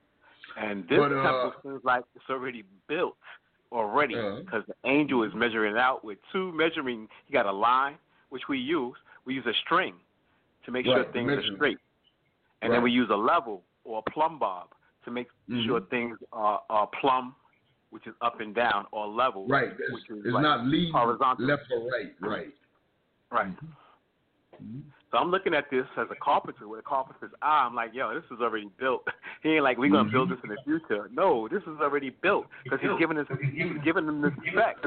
[SPEAKER 4] And this
[SPEAKER 2] but, uh,
[SPEAKER 4] temple seems like it's already built already because uh, the angel is measuring it out with two measuring. He got a line, which we use. We use a string to make
[SPEAKER 2] right.
[SPEAKER 4] sure things
[SPEAKER 2] Measurement.
[SPEAKER 4] are straight. And
[SPEAKER 2] right.
[SPEAKER 4] then we use a level or a plumb bob to make mm-hmm. sure things are, are plumb, which is up and down, or level,
[SPEAKER 2] right.
[SPEAKER 4] which is
[SPEAKER 2] it's
[SPEAKER 4] like
[SPEAKER 2] not lead,
[SPEAKER 4] horizontal.
[SPEAKER 2] left or right. Right.
[SPEAKER 4] Right.
[SPEAKER 2] Mm-hmm.
[SPEAKER 4] So I'm looking at this as a carpenter with a carpenter's eye. I'm like, yo, this is already built. He ain't like, we're going to build this in the future. No, this is already built because he's giving us, he's giving them the spec.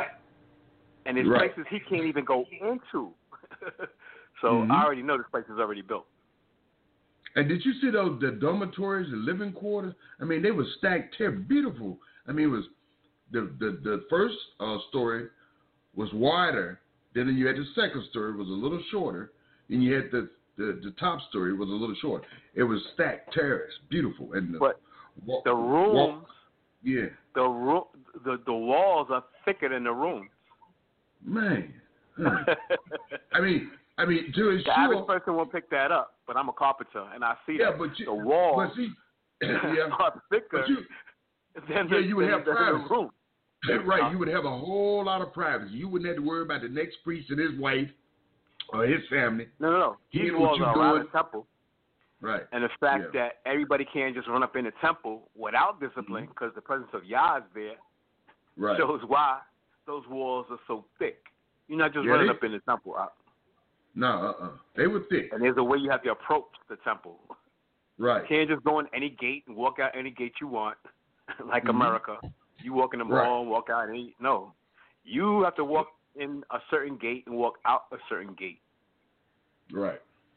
[SPEAKER 4] And there's
[SPEAKER 2] Right.
[SPEAKER 4] places he can't even go into. So
[SPEAKER 2] Mm-hmm.
[SPEAKER 4] I already know this place is already built.
[SPEAKER 2] And did you see those the dormitories, the living quarters? I mean, they were stacked here, beautiful. I mean, it was the the, the first uh, story was wider. Then you had the second story was a little shorter. And you had the, the, the top story was a little short. It was stacked terrace, beautiful. And the,
[SPEAKER 4] But
[SPEAKER 2] walk,
[SPEAKER 4] the rooms,
[SPEAKER 2] walk, yeah,
[SPEAKER 4] the room, the the walls are thicker than the rooms.
[SPEAKER 2] man. Huh. I mean, I mean, to
[SPEAKER 4] The
[SPEAKER 2] ensure,
[SPEAKER 4] average person won't pick that up, but I'm a carpenter and I see
[SPEAKER 2] yeah,
[SPEAKER 4] that
[SPEAKER 2] but you,
[SPEAKER 4] the walls
[SPEAKER 2] but see, yeah,
[SPEAKER 4] are thicker
[SPEAKER 2] but you,
[SPEAKER 4] than
[SPEAKER 2] yeah,
[SPEAKER 4] the,
[SPEAKER 2] you would have
[SPEAKER 4] than the
[SPEAKER 2] privacy.
[SPEAKER 4] room.
[SPEAKER 2] Right, you would have a whole lot of privacy. You wouldn't have to worry about the next priest and his wife or his family.
[SPEAKER 4] No, no, no. These
[SPEAKER 2] Hearing
[SPEAKER 4] walls
[SPEAKER 2] what
[SPEAKER 4] are
[SPEAKER 2] you
[SPEAKER 4] around
[SPEAKER 2] doing.
[SPEAKER 4] the temple.
[SPEAKER 2] Right.
[SPEAKER 4] And the fact
[SPEAKER 2] Yeah.
[SPEAKER 4] that everybody can't just run up in the temple without discipline because the presence of Yah is there
[SPEAKER 2] Right.
[SPEAKER 4] shows why those walls are so thick. You're not just
[SPEAKER 2] Yeah,
[SPEAKER 4] running
[SPEAKER 2] they-
[SPEAKER 4] up in the temple. uh,
[SPEAKER 2] No, uh-uh. They were thick.
[SPEAKER 4] And there's a way you have to approach the temple.
[SPEAKER 2] Right.
[SPEAKER 4] You can't just go in any gate and walk out any gate you want, like
[SPEAKER 2] Mhm.
[SPEAKER 4] America. You walk in the
[SPEAKER 2] Right.
[SPEAKER 4] mall and walk out any. No. You have to walk in a certain gate and walk out a certain gate.
[SPEAKER 2] Right.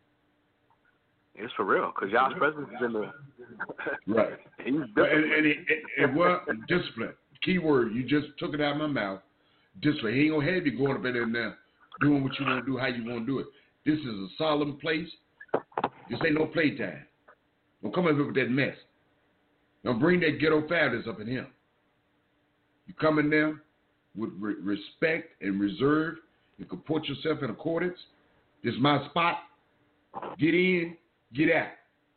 [SPEAKER 4] It's for real, because Yah's presence is in the.
[SPEAKER 2] Right.
[SPEAKER 4] He's
[SPEAKER 2] But-
[SPEAKER 4] disciplined.
[SPEAKER 2] And, and it, it, it was discipline. Key word. You just took it out of my mouth. Discipline. He ain't going to have you going up in there now doing what you want to do, how you want to do it. This is a solemn place. This ain't no playtime. Don't come up here with that mess. Don't bring that ghetto fabulous up in here. You come in there with re- respect and reserve. You comport yourself in accordance. This is my spot. Get in, get out.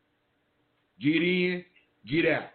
[SPEAKER 2] Get in, get out.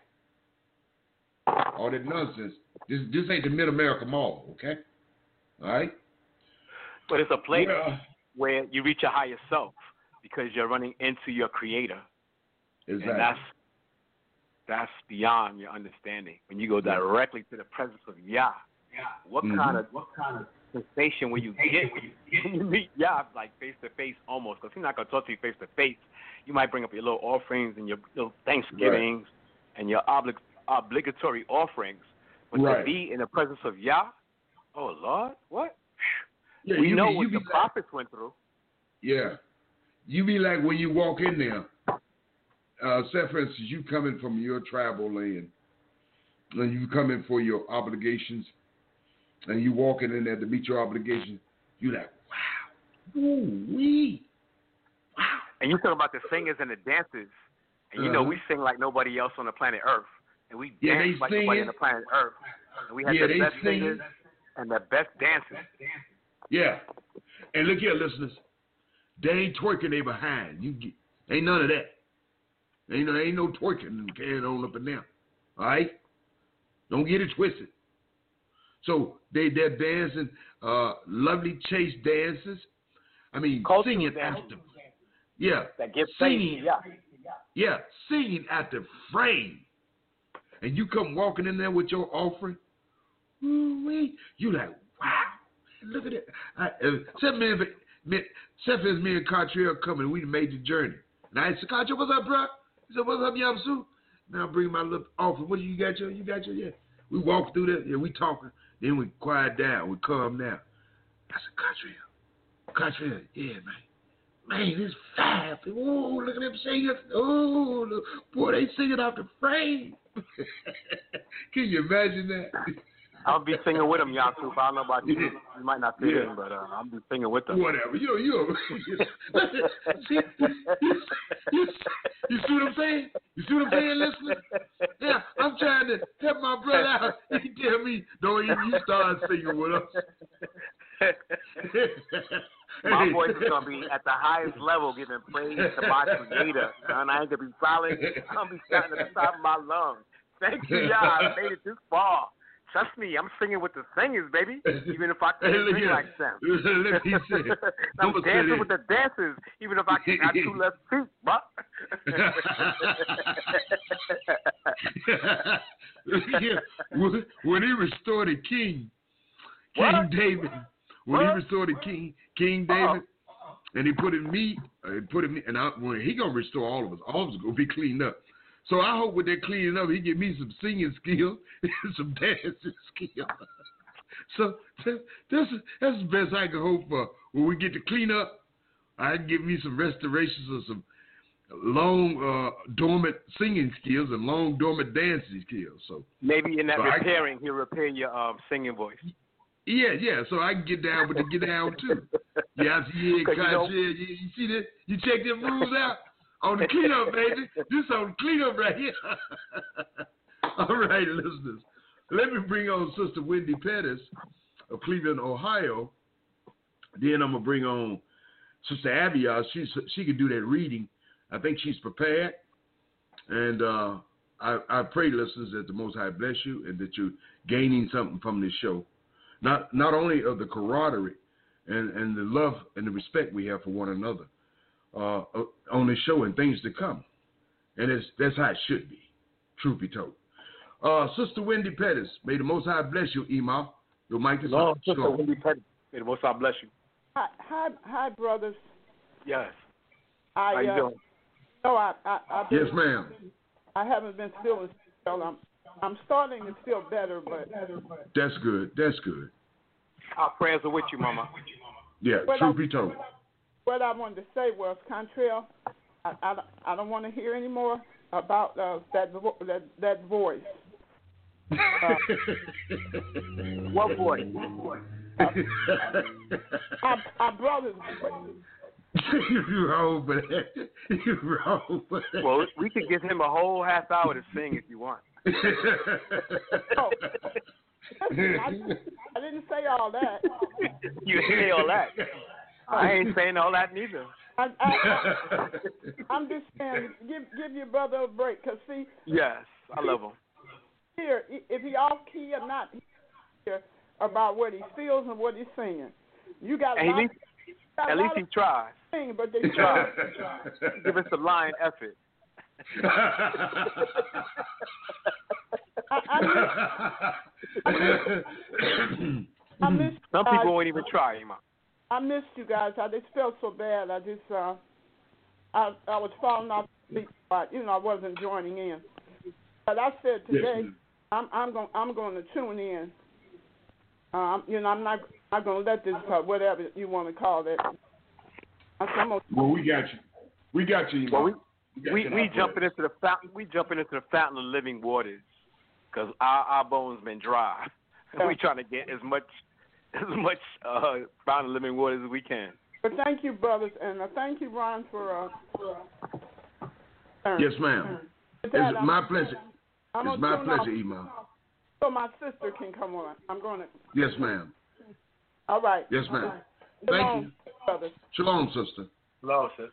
[SPEAKER 2] All that nonsense. This this ain't the Mid-America Mall, okay? All right?
[SPEAKER 4] But it's a place
[SPEAKER 2] Well,
[SPEAKER 4] where you reach your higher self because you're running into your creator.
[SPEAKER 2] exactly.
[SPEAKER 4] And that's that's beyond your understanding. When you go directly to the presence of Yah, what
[SPEAKER 2] Mhm.
[SPEAKER 4] kind of what kind of sensation will you get when you, when you meet Yah, like face to face almost? Because he's not gonna talk to you face to face. You might bring up your little offerings and your little Thanksgivings and your oblig- obligatory offerings, but
[SPEAKER 2] Right.
[SPEAKER 4] to be in the presence of Yah, oh Lord, what?
[SPEAKER 2] Yeah,
[SPEAKER 4] we
[SPEAKER 2] you
[SPEAKER 4] know
[SPEAKER 2] be,
[SPEAKER 4] what
[SPEAKER 2] you
[SPEAKER 4] the
[SPEAKER 2] be like,
[SPEAKER 4] prophets went through.
[SPEAKER 2] yeah. You be like when you walk in there, uh, say for instance, you coming from your tribal land, and you come in for your obligations, and you walking in there to meet your obligations, you like, wow, ooh wee, wow.
[SPEAKER 4] And you talk about the singers and the dancers, and you know
[SPEAKER 2] Uh-huh.
[SPEAKER 4] we sing like nobody else on the planet Earth, and we
[SPEAKER 2] Yeah,
[SPEAKER 4] dance
[SPEAKER 2] they
[SPEAKER 4] like nobody on
[SPEAKER 2] singing.
[SPEAKER 4] the planet Earth, and we have
[SPEAKER 2] Yeah,
[SPEAKER 4] the
[SPEAKER 2] they
[SPEAKER 4] best
[SPEAKER 2] singing.
[SPEAKER 4] singers and the best dancers.
[SPEAKER 2] Yeah. And look here, listeners. They ain't twerking they behind. You get, ain't none of that. Ain't no ain't no twerking and carrying on up and down. All right? Don't get it twisted. So they they're dancing, uh, lovely chaste dances. I mean,
[SPEAKER 4] Cultural
[SPEAKER 2] singing
[SPEAKER 4] dances.
[SPEAKER 2] after. Yeah.
[SPEAKER 4] That give
[SPEAKER 2] Singing.
[SPEAKER 4] thanks to Yah.
[SPEAKER 2] Yeah, singing at the frame. And you come walking in there with your offering. Ooh-wee. You like, wow. Look at it. I, uh, except me, if- me, except as me and Cartrell coming, we made the journey. And I said, Cartrell, what's up, bro? He said, what's up, Yamsu? Now I bring my little offering. What do you got, your? You got your? Yeah. We walk through that. Yeah, we talking. Then we quiet down. We calm down. I said, Cartrell. Cartrell, yeah, man. Man, this five. Oh, look at them singing. Oh, look. Boy, they singing off the frame. Can you imagine that?
[SPEAKER 4] I'll be singing with them, Yasu. I don't know about you. You might not fit
[SPEAKER 2] Yeah.
[SPEAKER 4] in, but uh, I'll be singing with them.
[SPEAKER 2] Whatever. You know, you know. you, you, you see what I'm saying? You see what I'm saying, listener? Yeah, I'm trying to help my brother out. He tell me, don't even you start singing with us.
[SPEAKER 4] My voice is going to be at the highest level giving praise to my creator. Son, I ain't going to be silent. I'm going to be shouting at the top of my lungs. Thank you, y'all. I made it this far. Trust me, I'm singing with the singers, baby. Even if I can't
[SPEAKER 2] Hey,
[SPEAKER 4] sing
[SPEAKER 2] yeah.
[SPEAKER 4] like them.
[SPEAKER 2] Let me say,
[SPEAKER 4] I'm
[SPEAKER 2] I'ma say
[SPEAKER 4] dancing
[SPEAKER 2] this.
[SPEAKER 4] with the dancers, even if I can't got two left feet, bro.
[SPEAKER 2] Yeah, when, when he restored the king, King
[SPEAKER 4] What?
[SPEAKER 2] David, when he
[SPEAKER 4] What?
[SPEAKER 2] restored the King King David, and he put in me, uh, put in me, and I, when he gonna restore all of us, all of us gonna be cleaned up. So I hope with that cleaning up, he give me some singing skill and some dancing skill. So that's that's the best I can hope for. When we get to clean up, I can give me some restorations of some long uh, dormant singing skills and long dormant dancing skills. So
[SPEAKER 4] maybe in that
[SPEAKER 2] so
[SPEAKER 4] repairing, he'll repair your um, singing voice.
[SPEAKER 2] Yeah, yeah. So I can get down with the get down too. Yeah, I see, yeah,
[SPEAKER 4] you, know,
[SPEAKER 2] yeah, you, you see that? You check them rules out on the cleanup, baby. This on the cleanup right here. All right, listeners. Let me bring on Sister Wendy Pettis of Cleveland, Ohio. Then I'm gonna bring on Sister Abigail. She she can do that reading. I think she's prepared, and uh, I, I pray, listeners, that the Most High bless you and that you're gaining something from this show. Not not only of the camaraderie and, and the love and the respect we have for one another uh, on this show and things to come. And it's, that's how it should be, truth be told. Uh, Sister Wendy Pettis, may the Most High bless you, Ima. Your mic is
[SPEAKER 4] Lord,
[SPEAKER 2] on.
[SPEAKER 4] Sister
[SPEAKER 2] Go.
[SPEAKER 4] Wendy Pettis, may the Most High bless you.
[SPEAKER 5] Hi, hi, hi brothers.
[SPEAKER 4] Yes.
[SPEAKER 5] I,
[SPEAKER 4] How you
[SPEAKER 5] uh,
[SPEAKER 4] doing?
[SPEAKER 5] No, I, I, I've been,
[SPEAKER 2] Yes, ma'am.
[SPEAKER 5] I haven't been feeling well. I'm, I'm starting to feel better, but
[SPEAKER 2] That's good. That's good.
[SPEAKER 4] Our prayers are with you, Mama.
[SPEAKER 2] Yeah,
[SPEAKER 5] What
[SPEAKER 2] truth
[SPEAKER 5] I-
[SPEAKER 2] be told.
[SPEAKER 5] what I wanted to say was, Contrail, I, I, I don't want to hear any more about uh, that, vo- that that voice. Uh,
[SPEAKER 4] What voice?
[SPEAKER 5] our, our brother's voice.
[SPEAKER 2] You're wrong for that. You're wrong for that.
[SPEAKER 4] Well, we could give him a whole half hour to sing if you want.
[SPEAKER 5] Oh, listen, I, I didn't say all that.
[SPEAKER 4] You say all that. I ain't saying all that neither.
[SPEAKER 5] I, I, I, I'm just saying, give give your brother a break, cause see,
[SPEAKER 4] Yes, I love him.
[SPEAKER 5] here, if he off key or not, here about what he feels and what he's singing. You got a
[SPEAKER 4] And
[SPEAKER 5] lot.
[SPEAKER 4] at least,
[SPEAKER 5] you got a
[SPEAKER 4] at
[SPEAKER 5] lot
[SPEAKER 4] least he
[SPEAKER 5] of
[SPEAKER 4] tries.
[SPEAKER 5] singing, but they
[SPEAKER 4] He tries.
[SPEAKER 5] try.
[SPEAKER 4] Give us a lion effort.
[SPEAKER 5] I, I miss, I miss, I miss
[SPEAKER 4] Some
[SPEAKER 5] uh,
[SPEAKER 4] people won't even try, Ima.
[SPEAKER 5] I missed you guys. I just felt so bad. I just, uh, I, I was falling off the seat, but you know, I wasn't joining in. But I said today,
[SPEAKER 2] Yes,
[SPEAKER 5] I'm, I'm going, I'm going to tune in. Um, you know, I'm not, not going to let this, uh, whatever you want to call it. I said, I'm gonna,
[SPEAKER 2] well, we got you. We got you, Ima.
[SPEAKER 4] Well, we
[SPEAKER 2] got
[SPEAKER 4] we,
[SPEAKER 2] you in
[SPEAKER 4] we
[SPEAKER 2] our
[SPEAKER 4] jumping
[SPEAKER 2] prayers.
[SPEAKER 4] into the fountain. We jumping into the fountain of living waters because our our bones been dry.
[SPEAKER 5] Yeah.
[SPEAKER 4] We trying to get as much as much uh, fountain of living waters as we can.
[SPEAKER 5] but thank you, brothers, and uh, thank you, Ron, for. Uh, for
[SPEAKER 2] Yes, ma'am.
[SPEAKER 5] With that,
[SPEAKER 2] It's
[SPEAKER 5] I'm-
[SPEAKER 2] my pleasure.
[SPEAKER 5] I'm
[SPEAKER 2] It's
[SPEAKER 5] gonna
[SPEAKER 2] my
[SPEAKER 5] tune off
[SPEAKER 2] pleasure, Ima.
[SPEAKER 5] so my sister can come on. I'm going to.
[SPEAKER 2] Yes, ma'am.
[SPEAKER 5] All right.
[SPEAKER 2] Yes, ma'am.
[SPEAKER 5] Shalom,
[SPEAKER 2] Thank you.
[SPEAKER 5] brothers.
[SPEAKER 2] Shalom, sister.
[SPEAKER 4] Hello, sis.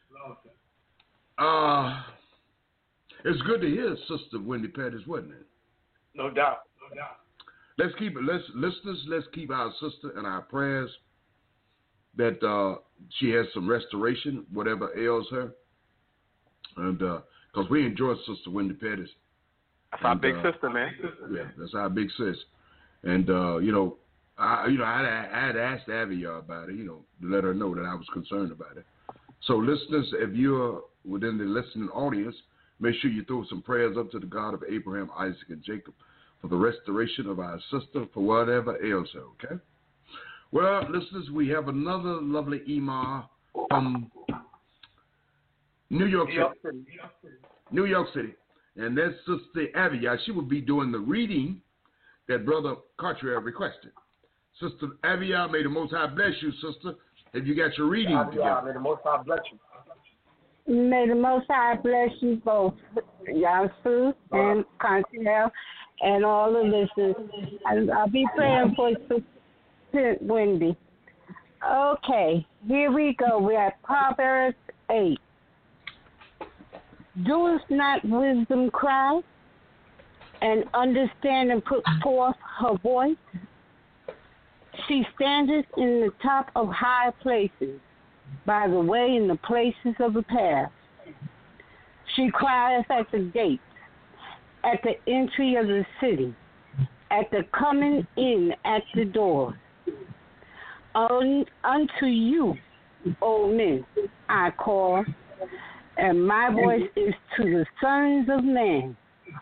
[SPEAKER 2] Uh, it's good to hear Sister Wendy Pettis, wasn't it?
[SPEAKER 4] No doubt. No doubt.
[SPEAKER 2] Let's keep it. Let's listeners. Let's keep our sister in our prayers that uh, she has some restoration, whatever ails her, and because we enjoy Sister Wendy Pettis.
[SPEAKER 4] That's our
[SPEAKER 2] And,
[SPEAKER 4] big
[SPEAKER 2] uh,
[SPEAKER 4] sister, man.
[SPEAKER 2] Yeah, that's our big sis. And uh, you know, I you know I, I had asked Avia about it, you know, to let her know that I was concerned about it. So listeners, if you're within the listening audience, make sure you throw some prayers up to the God of Abraham, Isaac, and Jacob for the restoration of our sister, for whatever ails her, okay? Well, listeners, we have another lovely Ima from New York City. New York City. And that's Sister Avia. She will be doing the reading that Brother Cartier requested. Sister Avia, may the Most High bless you, sister. Have you got your reading together?
[SPEAKER 4] May the Most High bless you.
[SPEAKER 6] May the Most High bless you both, Yasu and Contel, and all the listeners. And I'll be praying for Sister Wendy. Okay, here we go. We're at Proverbs eight. Doeth not wisdom cry, and understanding put forth her voice? She standeth in the top of high places, by the way in the places of the path. She crieth at the gates, at the entry of the city, at the coming in at the door. Un, unto you, O men, I call, and my voice is to the sons of man.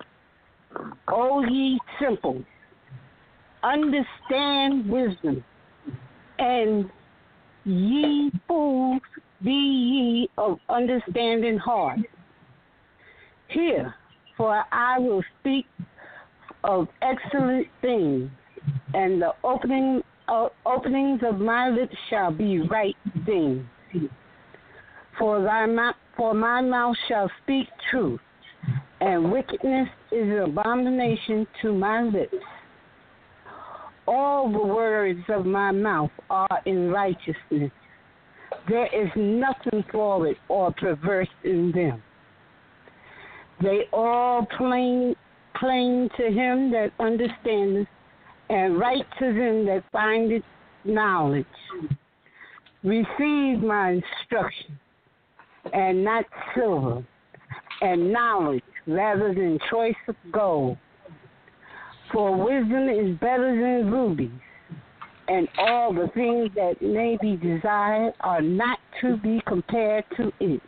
[SPEAKER 6] O ye simple, understand wisdom, and ye fools, be ye of understanding heart. Hear, for I will speak of excellent things, and the opening uh, openings of my lips shall be right things. For thy mouth, for my mouth shall speak truth, and wickedness is an abomination to my lips. All the words of my mouth are in righteousness. There is nothing forward or perverse in them. They all plain, plain to him that understandeth, and right to them that findeth knowledge. Receive my instruction, and not silver, and knowledge rather than choice of gold. For wisdom is better than rubies, and all the things that may be desired are not to be compared to it.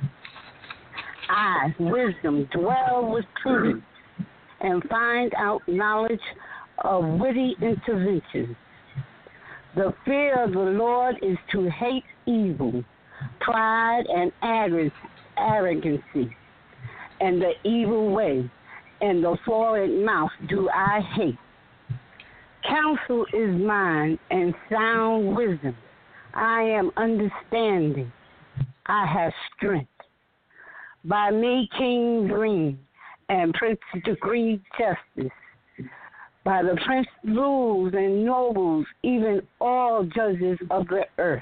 [SPEAKER 6] I, wisdom, dwell with prudence, and find out knowledge of witty interventions. The fear of the Lord is to hate evil, pride and arrogancy, and the evil way, and the forward mouth do I hate. Counsel is mine, and sound wisdom. I am understanding. I have strength. By me kings reign, and princes decree justice. By the prince rules and nobles, even all judges of the earth.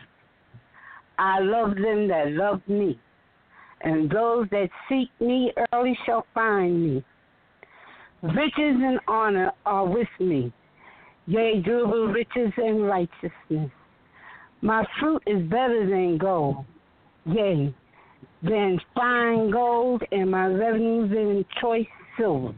[SPEAKER 6] I love them that love me, and those that seek me early shall find me. Riches and honor are with me, yea, durable riches and righteousness. My fruit is better than gold, yea, than fine gold, and my revenues in choice silver.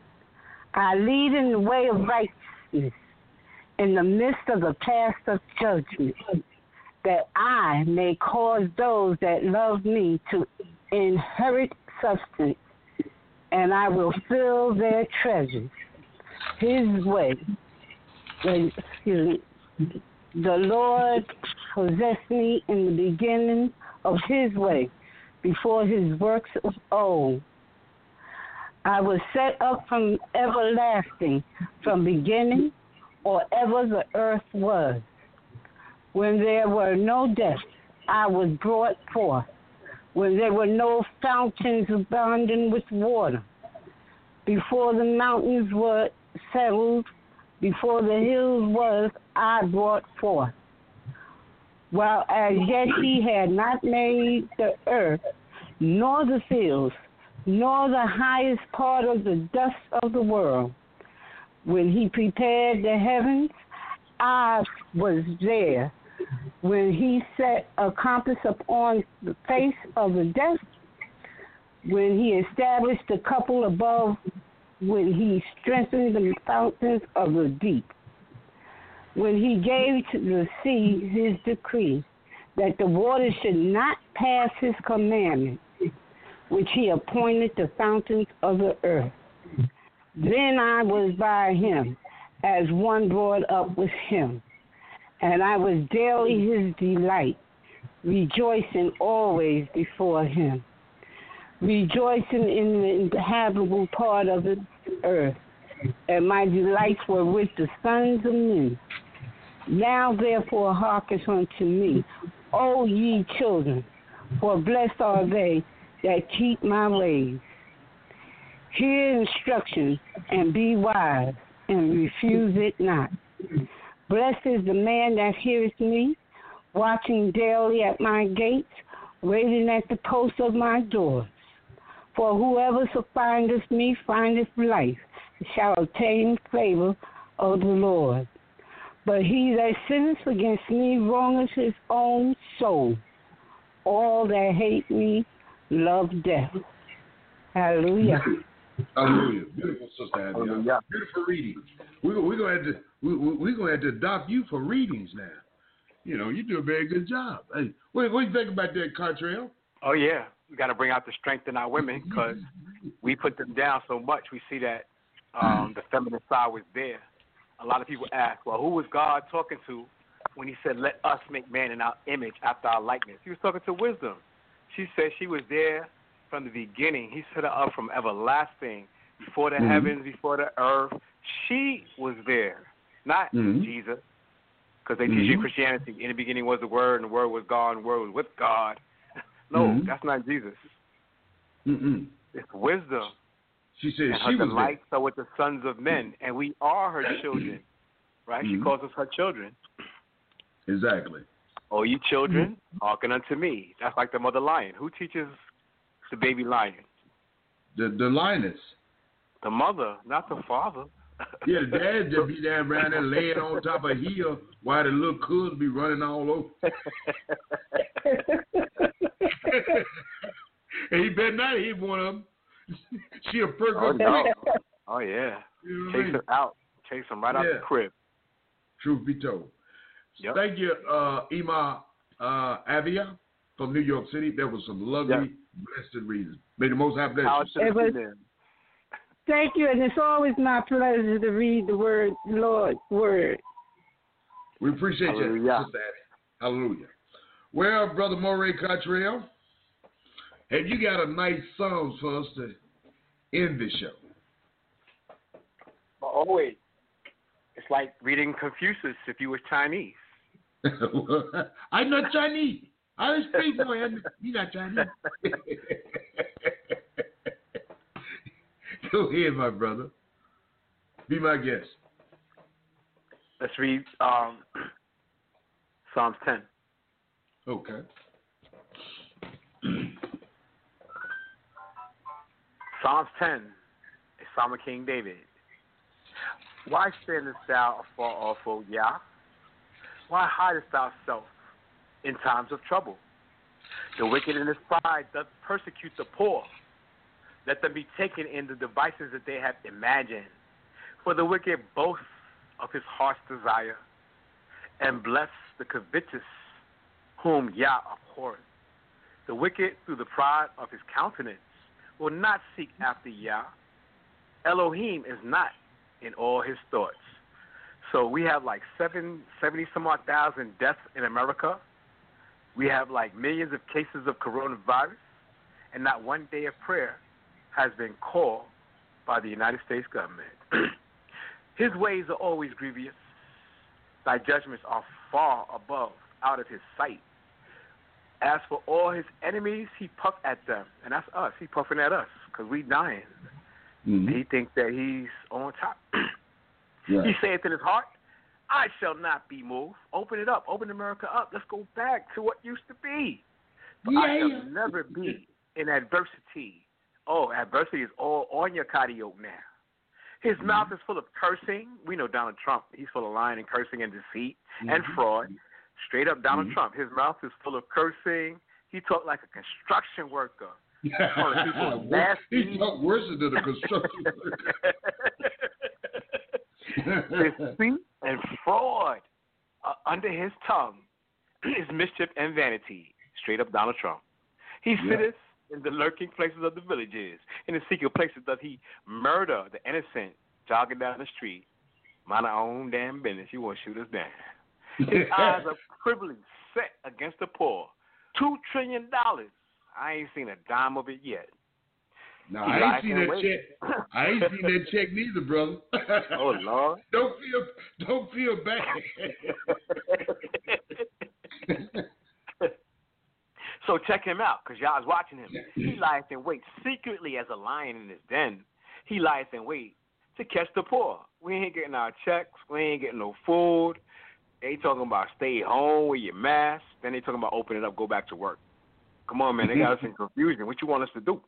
[SPEAKER 6] I lead in the way of righteousness, in the midst of the path of judgment, that I may cause those that love me to inherit substance, and I will fill their treasures. His way, excuse me, the Lord possessed me in the beginning of his way, before his works of old. I was set up from everlasting, from beginning, or ever the earth was. When there were no depths, I was brought forth. When there were no fountains abounding with water. Before the mountains were settled, before the hills was, I brought forth. While as yet he had not made the earth, nor the fields, nor the highest part of the dust of the world. When he prepared the heavens, I was there. When he set a compass upon the face of the depth, when he established the couple above, when he strengthened the fountains of the deep, when he gave to the sea his decree, that the waters should not pass his commandment, which he appointed the fountains of the earth. Then I was by him, as one brought up with him, and I was daily his delight, rejoicing always before him, rejoicing in the inhabitable part of the earth, and my delights were with the sons of men. Now therefore hearken unto me, O ye children, for blessed are they that keep my ways. Hear instruction, and be wise, and refuse it not. Blessed is the man that heareth me, watching daily at my gates, waiting at the posts of my doors. For whoever so findeth me findeth life, and shall obtain favor of the Lord. But he that sinneth against me wrongeth his own soul. All that hate me love death. Hallelujah.
[SPEAKER 2] Hallelujah. Beautiful, Sister Annie. Hallelujah. Beautiful readings. We're, we're going to have to we, we're going to have to adopt you for readings now. you know, you do a very good job. Hey, what, what do you think about that, Cartrell?
[SPEAKER 4] Oh, yeah. We got to bring out the strength in our women because we put them down so much. We see that um, the feminine side was there. A lot of people ask, well, who was God talking to when he said, let us make man in our image after our likeness? He was talking to wisdom. She said she was there from the beginning. He set her up from everlasting, before the mm-hmm. heavens, before the earth. She was there, not mm-hmm. Jesus, because they mm-hmm. teach you Christianity. In the beginning was the Word, and the Word was God, and the Word was with God. No, mm-hmm. that's not Jesus.
[SPEAKER 2] Mm-mm.
[SPEAKER 4] It's wisdom.
[SPEAKER 2] She said
[SPEAKER 4] and
[SPEAKER 2] she
[SPEAKER 4] her
[SPEAKER 2] was
[SPEAKER 4] delights
[SPEAKER 2] there.
[SPEAKER 4] are with the sons of men, and we are her children, right?
[SPEAKER 2] Mm-hmm.
[SPEAKER 4] She calls us her children.
[SPEAKER 2] Exactly.
[SPEAKER 4] Oh, you children, hearken unto me. That's like the mother lion. Who teaches the baby lion?
[SPEAKER 2] The the lioness.
[SPEAKER 4] The mother, not the father.
[SPEAKER 2] Yeah, the dad just be down around there laying on top of a hill while the little cubs be running all over. And he better not hit one of them. She'll perk
[SPEAKER 4] oh,
[SPEAKER 2] up.
[SPEAKER 4] No. Oh, yeah.
[SPEAKER 2] You know
[SPEAKER 4] Chase
[SPEAKER 2] I mean?
[SPEAKER 4] her out. Chase him right yeah. out the crib.
[SPEAKER 2] Truth be told.
[SPEAKER 4] Yep.
[SPEAKER 2] Thank you, uh, Ima uh, Avia from New York City. That was some lovely,
[SPEAKER 4] yep.
[SPEAKER 2] blessed reasons. May the Most High bless you.
[SPEAKER 6] It was, thank you, and it's always my pleasure to read the word, Lord's word.
[SPEAKER 2] We appreciate
[SPEAKER 4] Hallelujah.
[SPEAKER 2] you, Sister Abby. Hallelujah. Well, Brother Moray Cottrell, have you got a nice song for us to end this show?
[SPEAKER 4] Always. It's like reading Confucius if you were Chinese.
[SPEAKER 2] I'm not Chinese. I speak for him. You're not Chinese. Go ahead, my brother. Be my guest.
[SPEAKER 4] Let's read um, Psalms ten.
[SPEAKER 2] Okay.
[SPEAKER 4] Psalms ten, a Psalm of King David. Why standest thou afar off, O Yah? Why hidest thou self in times of trouble? The wicked in his pride doth persecute the poor. Let them be taken in the devices that they have imagined. For the wicked boasts of his heart's desire, and bless the covetous whom Yah abhorreth. The wicked, through the pride of his countenance, will not seek after Yah. Elohim is not in all his thoughts. So we have like seven, seventy some odd thousand deaths in America. We have like millions of cases of coronavirus, and not one day of prayer has been called by the United States government. His ways are always grievous. Thy judgments are far above, out of his sight. As for all his enemies, he puffed at them. And that's us. He puffing at us because we dying. Mm-hmm. He thinks that he's on top. Right. He saith in his heart, I shall not be moved. Open it up. Open America up. Let's go back to what used to be. But yeah. I shall never be in adversity. Oh, adversity is all on your cardio now. His mm-hmm. mouth is full of cursing. We know Donald Trump. He's full of lying and cursing and deceit mm-hmm. and fraud. Straight up Donald mm-hmm. Trump. His mouth is full of cursing. He talked like a construction worker.
[SPEAKER 2] He talked worse than a construction worker.
[SPEAKER 4] Deceit and fraud uh, under his tongue is mischief and vanity. Straight up Donald Trump. He yeah. sitteth in the lurking places of the villages. In the secret places does he murder the innocent, jogging down the street. Mind our own damn business. You want to shoot us down. His eyes are privily set against the poor. Two trillion dollars. I ain't seen a dime of it yet.
[SPEAKER 2] No, I ain't seen that wait. check. I ain't seen that check neither, brother.
[SPEAKER 4] Oh Lord!
[SPEAKER 2] Don't feel, don't feel bad.
[SPEAKER 4] So check him out, cause y'all's watching him. He lies in wait secretly as a lion in his den. He lies in wait to catch the poor. We ain't getting our checks. We ain't getting no food. They talking about stay home with your mask. Then they talking about open it up, go back to work. Come on, man. They got us in confusion. What you want us to do?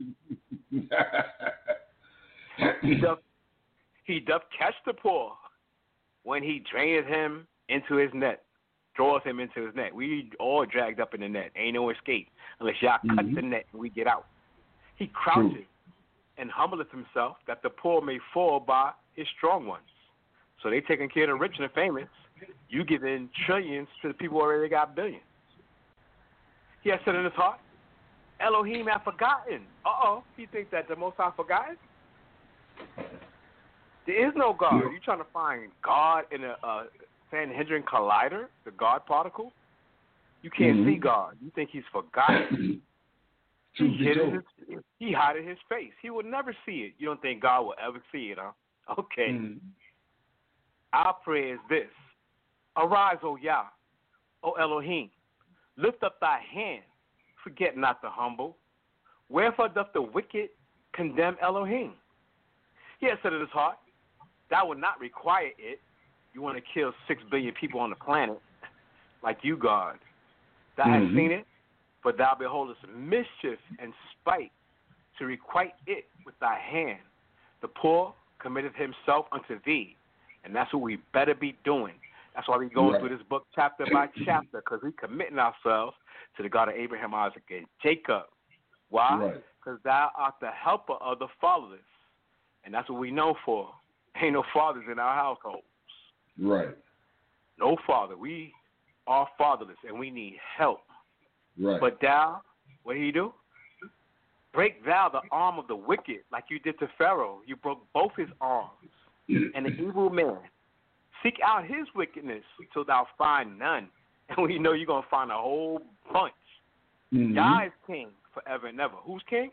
[SPEAKER 4] he doth, he doth catch the poor when he draineth him into his net, draweth him into his net. We all dragged up in the net. Ain't no escape unless y'all mm-hmm. cut the net and we get out. He crouches True. and humbleth himself that the poor may fall by his strong ones. So they taking care of the rich and the famous, You giving trillions to the people who already got billions. He has said in his heart, Elohim have forgotten. Uh-oh. He thinks that the Most High forgotten? There is no God. Are you trying to find God in a uh, Sanhedrin collider, the God particle? You can't mm-hmm. see God. You think he's forgotten. he, hid his, he hided his face. He will never see it. You don't think God will ever see it, huh? Okay. Mm-hmm. Our prayer is this. Arise, O Yah, O Elohim. Lift up thy hand. Forget not the humble. Wherefore doth the wicked condemn Elohim? He has said in his heart, that would not require it. You want to kill six billion people on the planet, like you, God. Thou mm-hmm. hast seen it, for thou beholdest mischief and spite to requite it with thy hand. The poor committeth himself unto thee, and that's what we better be doing. That's why we go right. through this book chapter by chapter, because we're committing ourselves to the God of Abraham, Isaac, and Jacob. Why? Because right. thou art the helper of the fatherless, and that's what we know for. Ain't no fathers in our households.
[SPEAKER 2] Right.
[SPEAKER 4] No father. We are fatherless, and we need help.
[SPEAKER 2] Right.
[SPEAKER 4] But thou, what do you do? Break thou the arm of the wicked, like you did to Pharaoh. You broke both his arms. And the evil man, seek out his wickedness till thou find none. And we know you're going to find a whole bunch. Mm-hmm. Yah is king forever and ever. Who's king?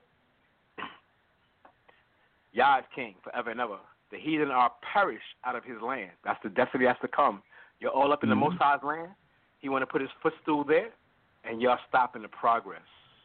[SPEAKER 4] Yah is king forever and ever. The heathen are perished out of his land. That's the destiny that's to come. You're all up in mm-hmm. the Most High's land. He want to put his footstool there, and y'all stopping the progress.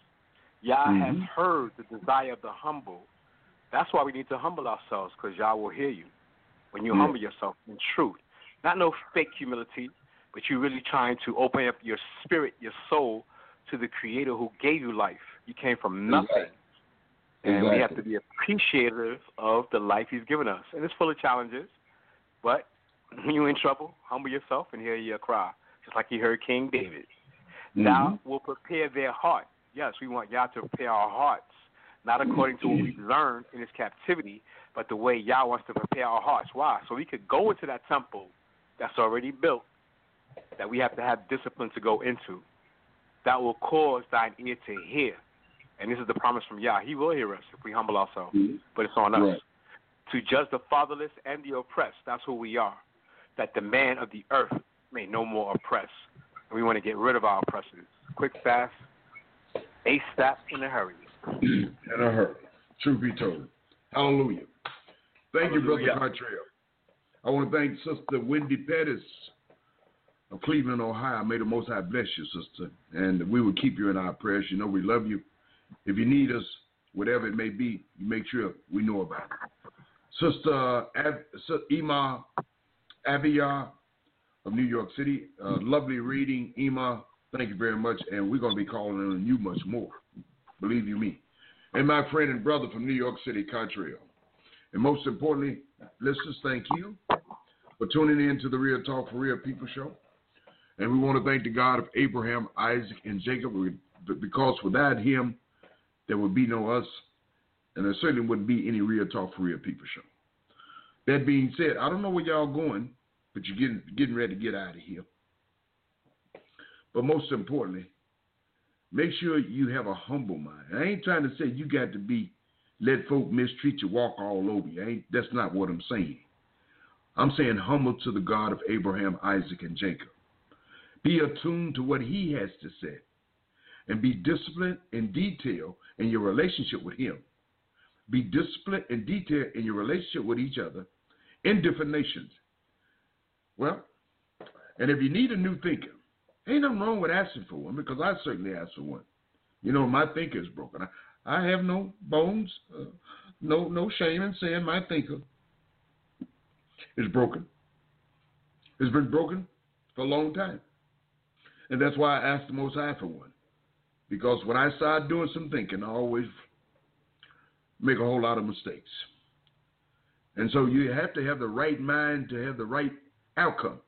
[SPEAKER 4] Yah mm-hmm. has heard the desire of the humble. That's why we need to humble ourselves, because Yah will hear you when you mm-hmm. humble yourself in truth. Not no fake humility, but you're really trying to open up your spirit, your soul, to the Creator who gave you life. You came from nothing.
[SPEAKER 2] Exactly.
[SPEAKER 4] And
[SPEAKER 2] exactly.
[SPEAKER 4] we have to be appreciative of the life he's given us. And it's full of challenges, but when you're in trouble, humble yourself and hear your cry, just like you heard King David. Mm-hmm. Thou will prepare their heart. Yes, we want Yah to prepare our hearts, not according to what we've learned in his captivity, but the way Yah wants to prepare our hearts. Why? So we could go into that temple that's already built, that we have to have discipline to go into, that will cause thine ear to hear. And this is the promise from Yah. He will hear us if we humble ourselves. Mm-hmm. But it's on us. Right. To judge the fatherless and the oppressed. That's who we are. That the man of the earth may no more oppress. And we want to get rid of our oppressors. Quick, fast, ASAP, in a hurry.
[SPEAKER 2] In a hurry. Truth be told. Hallelujah. Thank Hallelujah. you, Brother Cartrell. I want to thank Sister Wendy Pettis of Cleveland, Ohio. May the Most High bless you, sister. And we will keep you in our prayers. You know we love you. If you need us, whatever it may be, you make sure we know about it. Sister Ab- Ima Abiyah of New York City, uh, lovely reading. Ima, thank you very much. And we're going to be calling on you much more. Believe you me. And my friend and brother from New York City, Cartrell. And most importantly, listeners, thank you for tuning in to the Real Talk for Real People show. And we want to thank the God of Abraham, Isaac, and Jacob, because without him, there would be no us, and there certainly wouldn't be any Real Talk for Real People show. That being said, I don't know where y'all going, but you're getting, getting ready to get out of here. But most importantly, make sure you have a humble mind. I ain't trying to say you got to be, let folk mistreat you, walk all over you. I ain't, that's not what I'm saying. I'm saying humble to the God of Abraham, Isaac, and Jacob. Be attuned to what he has to say. And be disciplined in detail in your relationship with him. Be disciplined in detail in your relationship with each other in different nations. Well, and if you need a new thinker, ain't nothing wrong with asking for one, because I certainly asked for one. You know, my thinker is broken. I, I have no bones, uh, no no shame in saying my thinker is broken. It's been broken for a long time. And that's why I asked the Most High for one. Because when I start doing some thinking, I always make a whole lot of mistakes. And so you have to have the right mind to have the right outcome.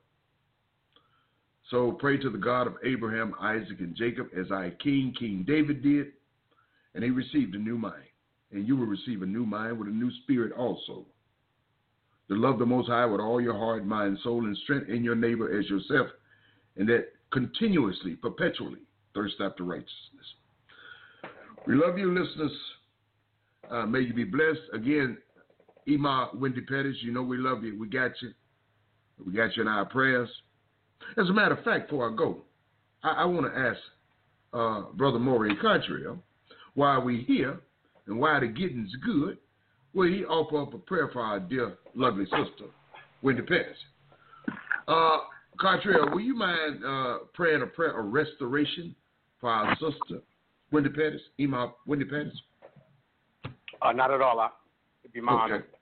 [SPEAKER 2] So pray to the God of Abraham, Isaac, and Jacob, as our king, King David did, and he received a new mind. And you will receive a new mind with a new spirit also. to love the Most High with all your heart, mind, soul, and strength, in your neighbor as yourself, and that continuously, perpetually thirst after righteousness. We love you, listeners. Uh, may you be blessed. Again, Ima Wendy Pettis, you know we love you. We got you. We got you in our prayers. As a matter of fact, before I go, I, I want to ask uh, Brother Maureen Cottrell why we here and why the getting's good. Will he offer up a prayer for our dear, lovely sister, Wendy Pettis? Uh, Cottrell, will you mind uh, praying a prayer of restoration for our sister, Wendy Pettis, Ima Wendy Pettis?
[SPEAKER 4] Uh, not at all. I, it'd be my
[SPEAKER 2] okay.
[SPEAKER 4] honor.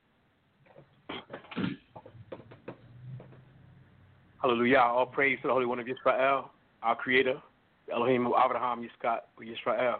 [SPEAKER 4] Hallelujah. All praise to the Holy One of Yisrael, our Creator, the Elohim of Abraham, Yischat, Yisrael.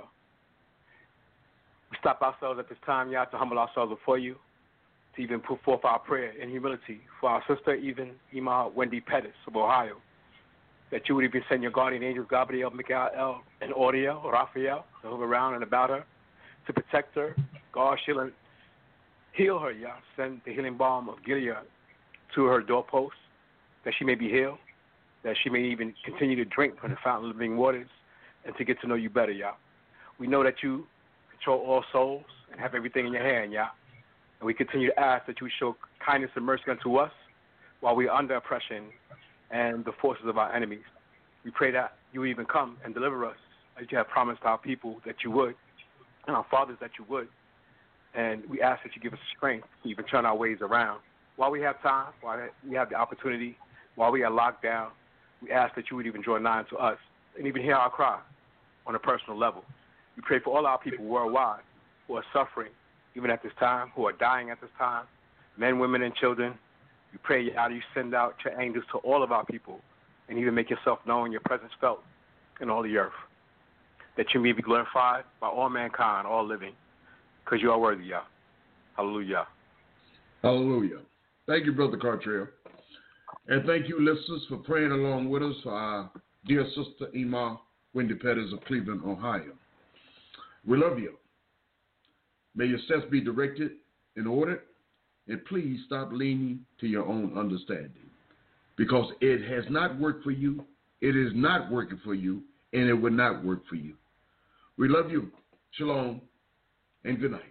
[SPEAKER 4] We stop ourselves at this time, Yah, to humble ourselves before you, to even put forth our prayer in humility for our sister, even Ima Wendy Pettis of Ohio, that you would even send your guardian angels, Gabriel, Michael, and Oriel, or Raphael, to move around and about her, to protect her, guard, shield, and heal her, Yah. Send the healing balm of Gilead to her doorpost, that she may be healed, that she may even continue to drink from the fountain of living waters, and to get to know you better, Yah. We know that you control all souls and have everything in your hand, Yah. And we continue to ask that you show kindness and mercy unto us while we are under oppression and the forces of our enemies. We pray that you even come and deliver us as you have promised our people that you would, and our fathers that you would. And we ask that you give us strength to even turn our ways around. While we have time, while we have the opportunity, while we are locked down, we ask that you would even draw nigh to us and even hear our cry on a personal level. We pray for all our people worldwide who are suffering even at this time, who are dying at this time, men, women, and children. We pray how you send out your angels to all of our people and even make yourself known, your presence felt in all the earth, that you may be glorified by all mankind, all living, because you are worthy, Yah. Hallelujah.
[SPEAKER 2] Hallelujah. Thank you, Brother Cottrell. And thank you, listeners, for praying along with us for our dear sister, Ima Wendy Pettis of Cleveland, Ohio. We love you. May your steps be directed and ordered, and please stop leaning to your own understanding, because it has not worked for you, it is not working for you, and it will not work for you. We love you. Shalom, and good night.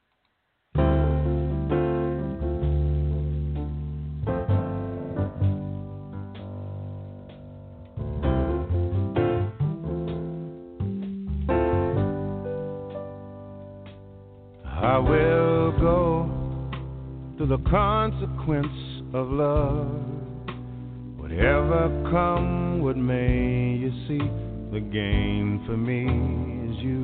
[SPEAKER 3] I will go through the consequence of love. Whatever come, what may you see, the gain for me is you.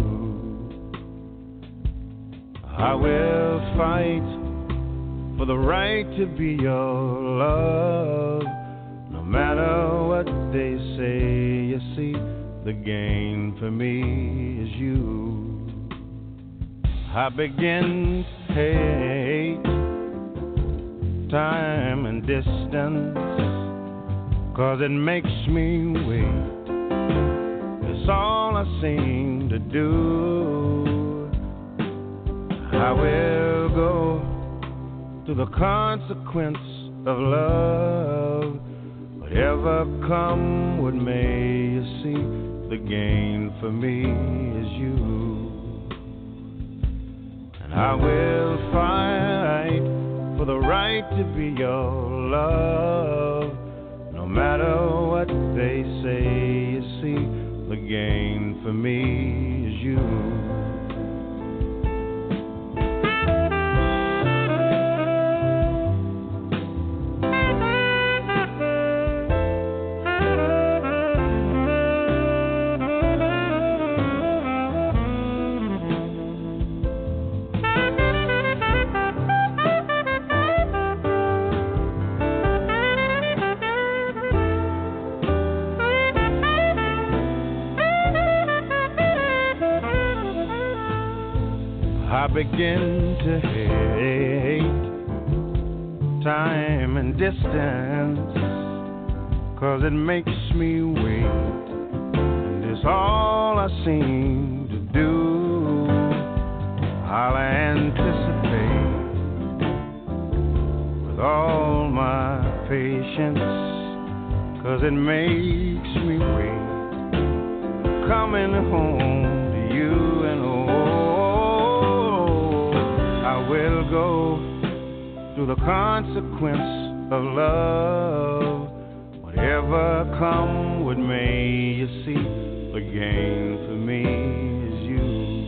[SPEAKER 3] I will fight for the right to be your love. No matter what they say, you see, the gain for me is you. I begin to hate time and distance, 'cause it makes me wait. It's all I seem to do. I will go to the consequence of love. Whatever come, what may you see, the gain for me is you. I will fight for the right to be your love. No matter what they say, you see, the gain for me is you. I begin to hate time and distance, 'cause it makes me wait, and it's all I seem to do. I'll anticipate with all patience, 'cause it makes me wait. Coming home to you, and oh, I will go through the consequence of love. Whatever come with me, you see, the gain for me is you.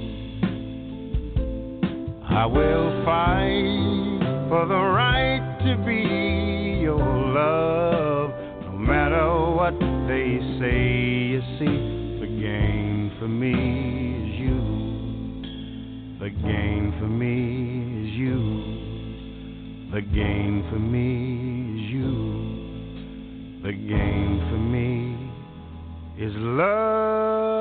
[SPEAKER 3] I will fight for the right to be your love, no matter what they say, you see, the gain for me is you. The gain for me is you. The gain for me is you. The gain for me is love.